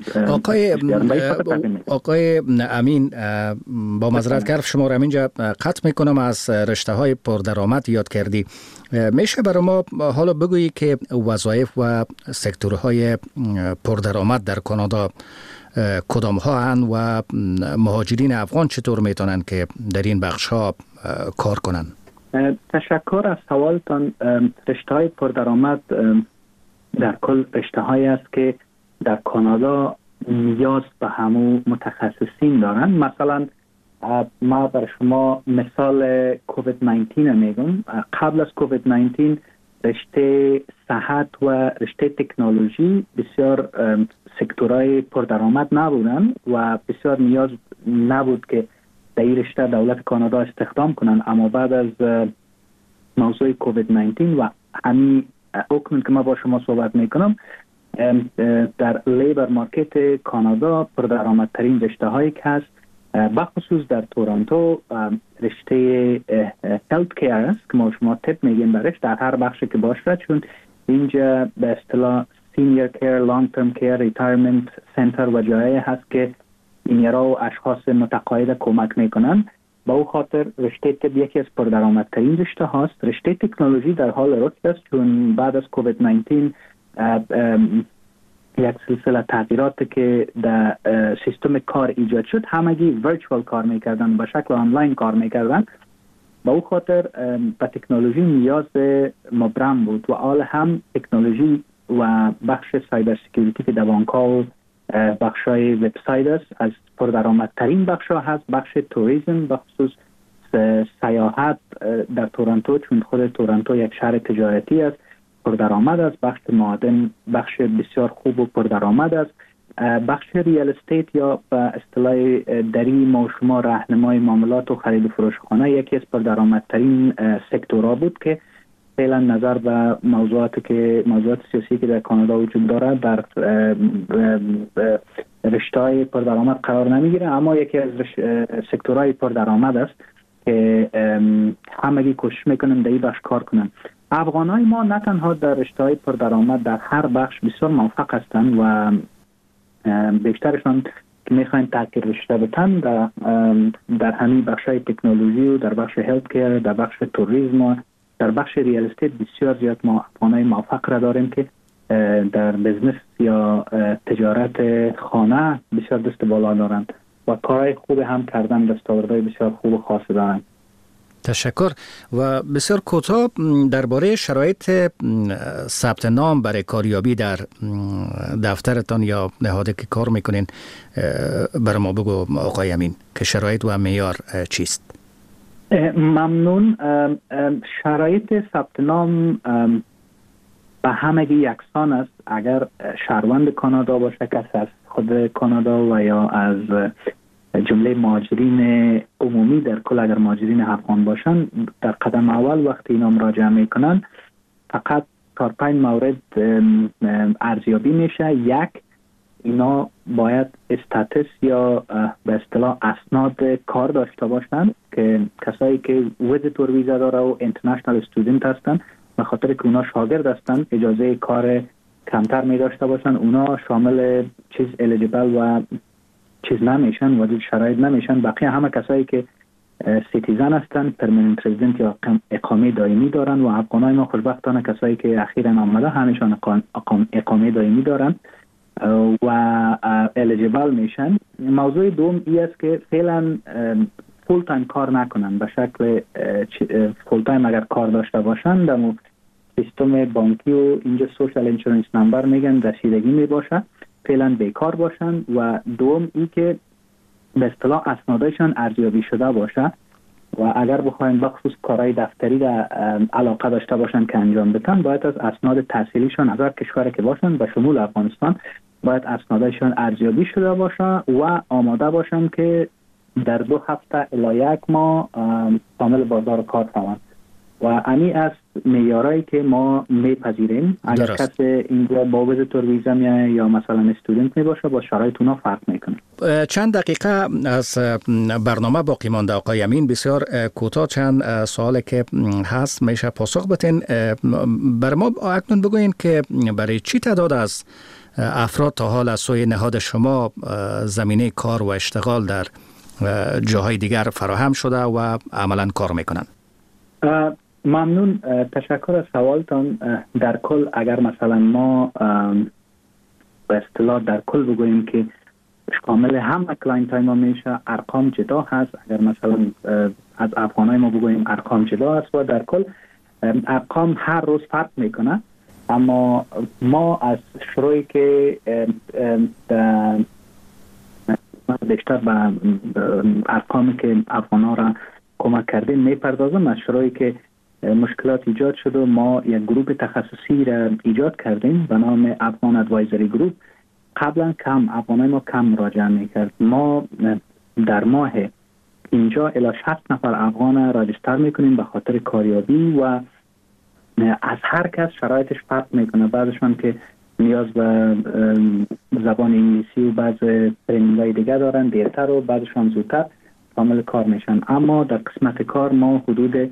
آقای امین، با معذرت کردم شما را اینجا قطع میکنم، از رشته های پردرآمد یاد کردی. میشه برای ما حالا بگویی که وظایف و سکتورهای پردرآمد در کانادا کدام ها هستند و مهاجرین افغان چطور میتونن که در این بخش ها کار کنن؟ تشکر از سوالتان. رشته های پردرآمد در کل رشته هایی است که در کانادا نیاز به همو متخصصین دارن. مثلا ما بر شما مثال کووید 19 میگم. قبل از کووید 19 رشته صحت و رشته تکنولوژی بسیار سکتورهای پردرآمد نبودن و بسیار نیاز نبود که در این رشته دولت کانادا استخدام کنن، اما بعد از موضوع کووید 19 و همین حکم که ما با شما صحبت میکنم در لیبر مارکت کانادا پردرآمدترین رشته هایی که هست بخصوص در تورنتو رشته هلت کیر است که ما شما تپ میگیم برش در هر بخشی که باشه، چون اینجا به اصطلاح سینیر کیر، لانگ ترم کیر، ریتایرمنت سنتر و جایی هست که اینیرا و اشخاص متقاعد کمک میکنن. با او خاطر رشته طب یکی از پردرآمدترین رشته هاست. رشته تکنولوژی در حال رشد است، چون بعد از کووید 19 یک سلسله تغییرات که در سیستم کار ایجاد شد، همگی ورچوال کار میکردن، به شکل آنلاین کار میکردن. با او خاطر به تکنولوژی نیاز مبرم بود و حال هم تکنولوژی و بخش سایبر سکیوریتی که در بانک‌ها و بخشای وبسایت است از پردرآمدترین بخش‌ها هست. بخش توریسم بخصوص سیاحت در تورنتو، چون خود تورنتو یک شهر تجارتی است، پردرآمد است. بخش معادن بخش بسیار خوب و پردرآمد است. بخش ریال استیت یا به اصطلاح دری ما شما راهنمای معاملات و خرید و فروش خانه یکی از پردرآمدترین سکتورها بود که فعلا نظر به موضوعات سیاسی که در کانادا وجود داره در رشته‌های پردرآمد قرار نمیگیره، اما یکی از سکتورهای پردرآمد است که همگی کوشش میکنن در این بخش کار کنن. افغانای ما نه تنها در رشته‌های پردرآمد در هر بخش بسیار موفق هستند و بیشترشان که میخواین تغییر رشته بتن در همین بخش‌های تکنولوژی و در بخش هلت کیر، در بخش توریسم و در بخش ریال استیت بسیار زیاد ما افغانای موفق را داریم که در بزنس یا تجارت خانه بسیار دست بالا دارند و کارهای خوب هم کردن، دستاوردهای بسیار خوب و خاص دارند. تشکر. و بسیار کوتاه درباره شرایط ثبت نام برای کاریابی در دفترتان یا نهادی که کار میکنین برای ما بگو آقای امین که شرایط و معیار چیست؟ ممنون. شرایط ثبت نام به همگی یکسان است. اگر شهروند کانادا باشه، کس از خود کانادا و یا از جمله مهاجرین عمومی در کل، اگر مهاجرین افغان باشن در قدم اول وقتی اینا مراجعه میکنن فقط 4-5 مورد ارزیابی میشه. یک، اینا باید استاتس یا به اصطلاح اسناد کار داشته باشند که کسایی که ویزیتور ویزا داره و اینترنشنال استودنت هستن، به خاطر که اونا شاگرد هستن اجازه کار کمتر می داشته باشن، اونا شامل چیز الیجیبل و چیز نمیشن، وارد شرایط نمیشن. بقیه همه کسایی که سیتیزن هستن، پرمننت رزیدنت یا اقامه دائمی دارن و افغانای ما خوشبختانه کسایی که اخیراً آمده همشون اقامه دائمی دارن و الیجیبل میشن. موضوع دوم ای است که فعلا فول تایم کار نکنن، به شکل فول تایم اگر کار داشته باشن در سیستم بانکی و اینجا سوشال انشورنس نمبر میگن رسیدگی میباشه، فعلا بیکار باشن. و دوم ای که به اصطلاح اسنادشان ارزیابی شده باشه و اگر بخواین بخصوص کارهای دفتری را علاقه داشته باشن که انجام بدن، باید از اسناد تحصیلیشان از هر کشوری که باشن به شمول افغانستان باید اسنادشان ارزیابی شده باشه و آماده باشن که در 2 هفته الی 1 ماه کامل بازار کار شوند. و امی از معیارایی که ما میپذیریم. اگر کسی اینجا با ویزیتور ویزا میایه یا مثلا استودنت میباشه با شرایط اونا فرق میکنه. چند دقیقه از برنامه باقی مانده آقای امین، بسیار کوتاه چند سوالی که هست میشه پاسخ بتین. بر ما اکنون بگوین که برای چی تعداد از افراد تا حال از سوی نهاد شما زمینه کار و اشتغال در جاهای دیگر فراهم شده و عملا کار میکنن؟ ممنون، تشکر از سوالتان. در کل اگر مثلا ما به اصطلاح در کل بگوییم که شامل همه کلاینت های ما میشه، ارقام جدا هست. اگر مثلا از افغانای ما بگوییم ارقام جدا هست و در کل ارقام هر روز فرق میکنه. اما ما از شروعی که بیشتر به ارقامی که افغانا را کمک کردیم میپردازم. از شروعی که مشکلات ایجاد شد و ما یک گروه تخصصی را ایجاد کردیم به نام افغان ادوایزری گروپ. قبلا افغانای ما کم مراجعه میکرد. ما در ماه اینجا الی 60 نفر افغان راجستر میکنیم به خاطر کاریابی و از هر کس شرایطش فرق میکنه. بعضشون که نیاز به زبان انگلیسی و بعض ترینینگ‌های دیگه دارن دیرتر و بعضشون زودتر کامل کار میشن. اما در قسمت کار ما حدود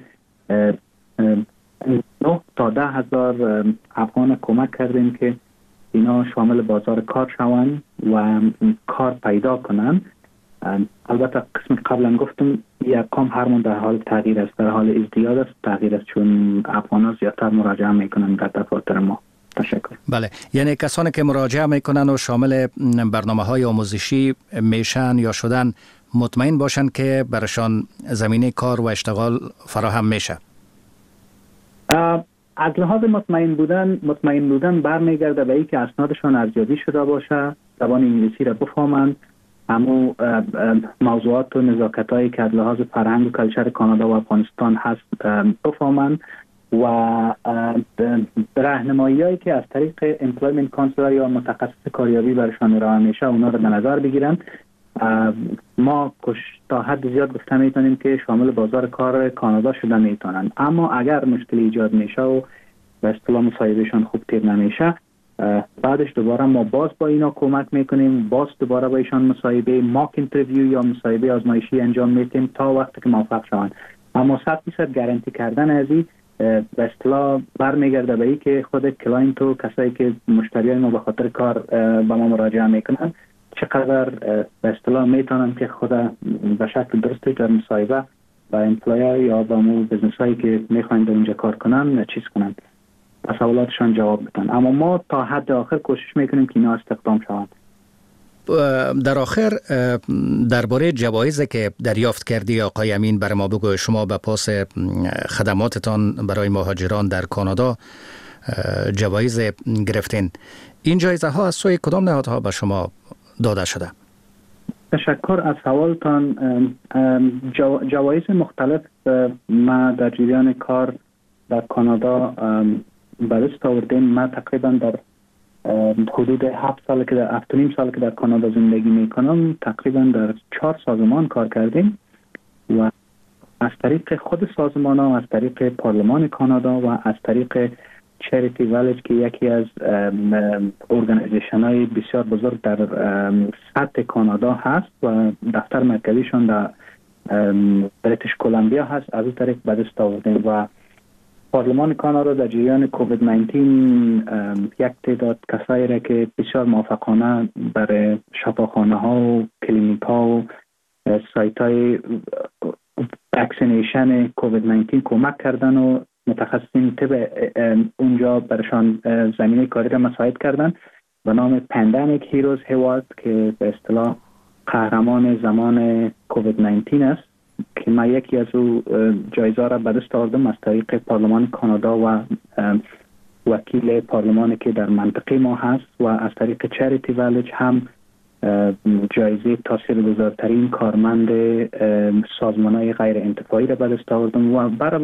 9 تا 10 هزار افغان کمک کردیم که اینا شامل بازار کار شوند و کار پیدا کنن. البته قسم قبلا گفتم این ارقام هرمون در حال تغییر است، در حال ازدیاد است، تغییر است، چون افغان‌ها زیادتر مراجعه میکنن در دفاتر ما. تشکر. بله، یعنی کسانی که مراجعه میکنن و شامل برنامه‌های آموزشی میشن یا شدن مطمئن باشن که برشان زمینه کار و اشتغال فراهم میشه. از لحاظ مطمئن بودن برمیگرده به اینکه اسنادشان ارزیابی شده باشه، زبان انگلیسی را بفهمند، اما موضوعات و نزاکت‌هایی که از لحاظ فرهنگ و کلچر کانادا و افغانستان هست بفهمند و راهنمایی‌هایی که از طریق امپلویمنت کانسلر یا متخصص کاریابی برشان ارائه میشه اونا رو به نظر بگیرن. ما تا حد زیاد گفته میتونیم که شامل بازار کار کانادا شده میتونن. اما اگر مشکل ایجاد میشه و به اصطلاح مصاحبهشان خوب تیر نمیشه، بعدش دوباره ما باز با اینا کمک میکنیم، باز دوباره با ایشان مصاحبه ماک اینترویو یا مصاحبه آزمایشی انجام میدیم تا وقتی که موفق شوند. اما 100% گارانتی کردن از این به اصطلاح برمیگرده به این که خود کلاینت و کسایی که مشتریان ما به خاطر کار با ما مراجعه میکنن چقدر به اصطلاح میتونن که خود به شکل درستی در مصاحبه با امپلایر یا با مو بزنس هایی که میخواین در اونجا کار کنن چیز کنن، و سوالاتشان جواب بدن. اما ما تا حد آخر کوشش میکنیم که اینا استخدام شوند. در آخر درباره جوایزی که دریافت کردی آقای امین بر ما بگو. شما به پاس خدماتتان برای مهاجران در کانادا جوایز گرفتین. این جایزه ها از سوی کدام نهادها به شما داده شده؟ تشکر از سوالتان. جوایز مختلف ما در جریان کار در کانادا به دست آوردیم. ما تقریبا در حدود 7 سال که در 7.5 سال که در کانادا زندگی میکنم تقریبا در 4 سازمان کار کردیم و از طریق خود سازمان ها، از طریق پارلمان کانادا و از طریق چریتی ویلیج که یکی از ارگانیزیشن های بسیار بزرگ در سطح کانادا هست و دفتر مرکزیشون در بریتیش کلمبیا هست، از این طریق به دست آوردیم و پارلمان کانادا در جریان کووید 19 یک تعداد کسایی را که بسیار موفقانه برای شفاخانه ها و کلینیک ها و سایت های واکسینیشن کووید 19 کمک کردن و متخصصین طب اونجا برشان زمینه کاری را مساعد کردن به نام پندمیک هیروز هیوارد که به اصطلاح قهرمان زمان کووید 19 است که ما یکی از او جایزه را به دست آوردم از طریق پارلمان کانادا و وکیل پارلمانی که در منطقه ما هست و از طریق چریتی ویلیج هم جایزه تاثیرگذارترین کارمند سازمان‌های غیر انتفاعی را به دست آوردم و بر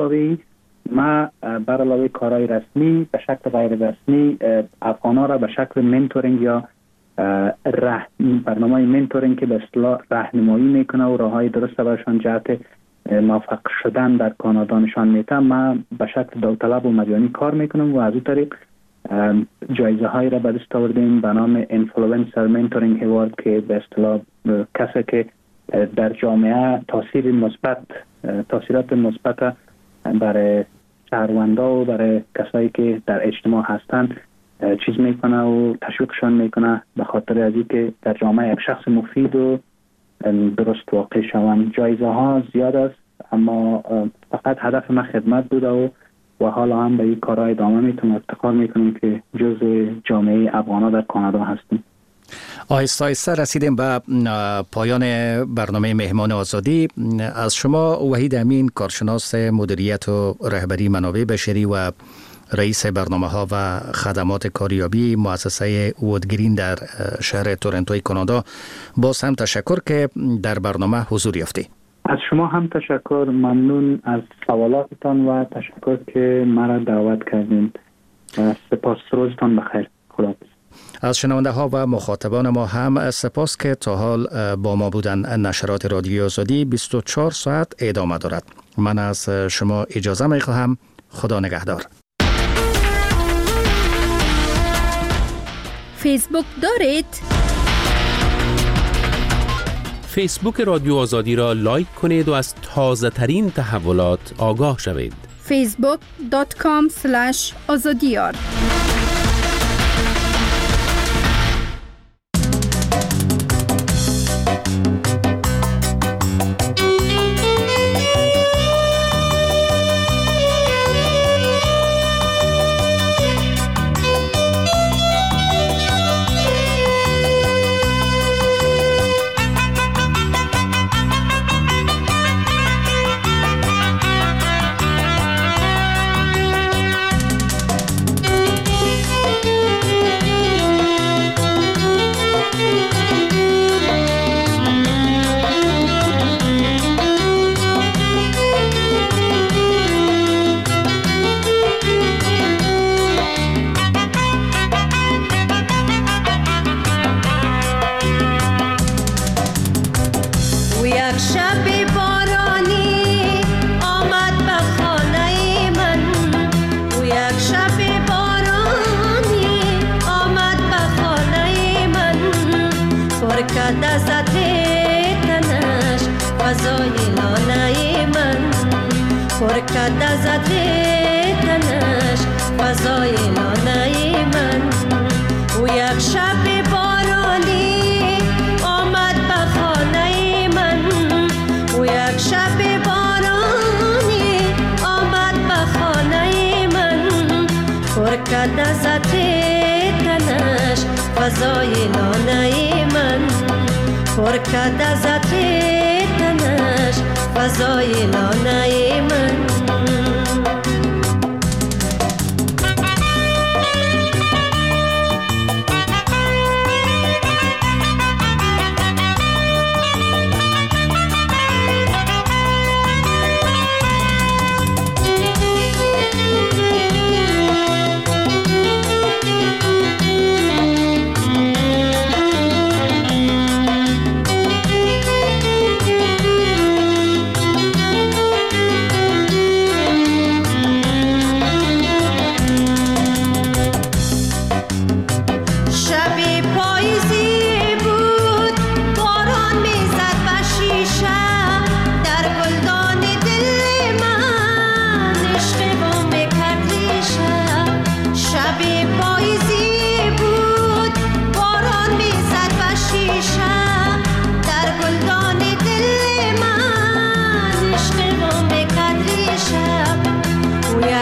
علاوه کارهای رسمی به شکل غیر رسمی افغان‌ها را به شکل منتورینگ یا برنامه منتورینگ که به اصطلاح راهنمایی میکنه و راههای درست برشان جهت موفق شدن در کانادا نشان میده. من به شکل داوطلب و مجانی کار میکنم و از این طریق جایزه هایی را به دست آوردیم به نام اینفلوئنسر منتورینگ اوارد که به اصطلاح کسی که در جامعه تاثیرات مثبت برای شهروندا و برای کسایی که در اجتماع هستند چیز میکنه و تشویقشان میکنه به خاطر از اینکه در جامعه یک شخص مفید و درست واقع شوند. جایزه ها زیاد است اما فقط هدف ما خدمت بوده و حالا هم به این کارهای ادامه میتونم افتخار میکنیم که جزء جامعه افغانا در کانادا هستیم. آهسته آهسته رسیدیم به پایان برنامه مهمان آزادی. از شما وحید امین، کارشناس مدیریت و رهبری منابع بشری و رئیس برنامه‌ها و خدمات کاریابی مؤسسه وودگرین در شهر تورنتوی کانادا، باز هم تشکر که در برنامه حضور یافتی. از شما هم تشکر، ممنون از سوالاتتان و تشکر که مرا دعوت کردین. سپاس، روزتان بخیر. خداحافظ. از شنونده ها و مخاطبان ما هم سپاس که تا حال با ما بودن. نشرات رادیو آزادی 24 ساعت ادامه دارد. من از شما اجازه می خواهم. خدا نگهدار. فیسبوک دارید؟ فیسبوک رادیو آزادی را لایک کنید و از تازه ترین تحولات آگاه شوید. facebook.com/azadiyar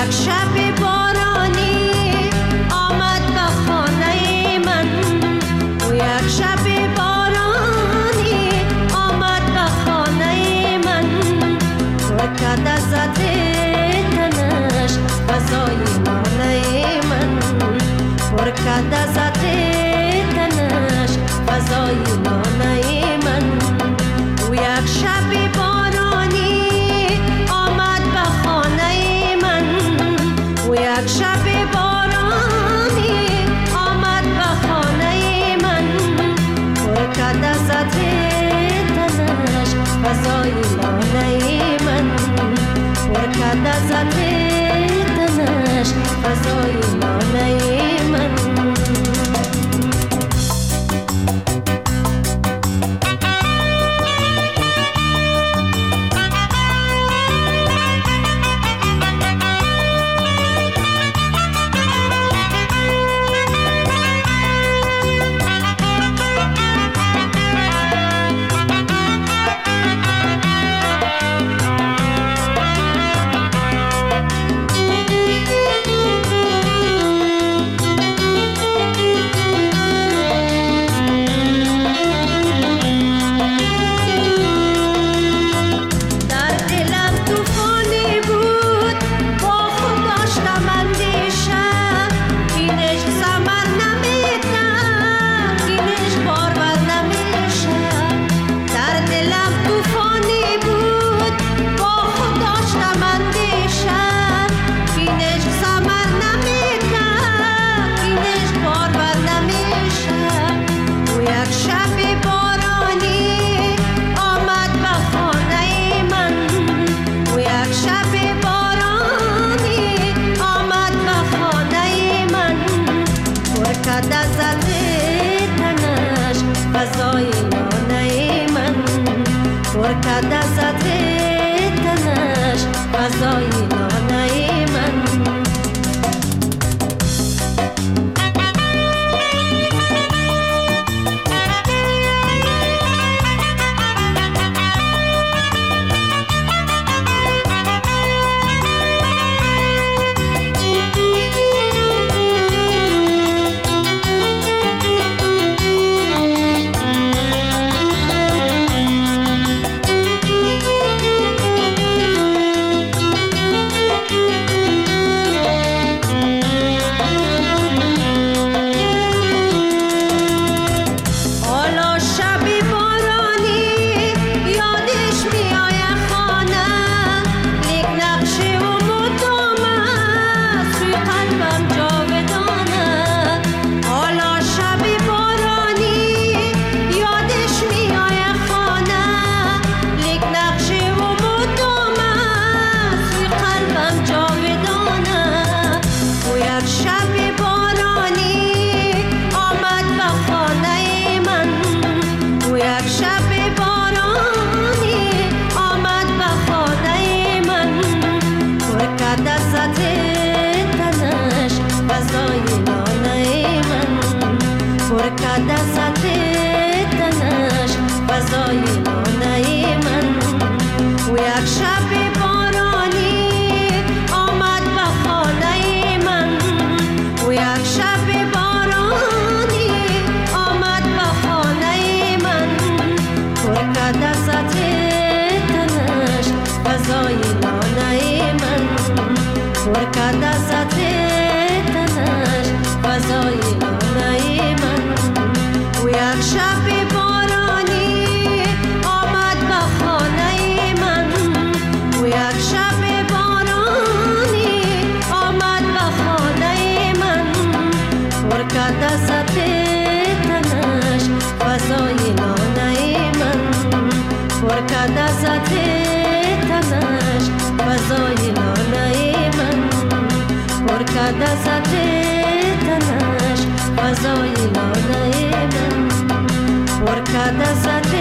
یک شب بارانی آمد به خانه من، و یک شب بارانی آمد به خانه من، و کده زده تنش فضای لانه من، و کده زده تنش فضای لانه من، و یک شب بارانی آمد به خانه من، و یک شب بارانی آمد به خانه من، و کده زده تنش فضای لانه من، و کده زده تنش فضای لانه من. فضای لانه من، پر کده زده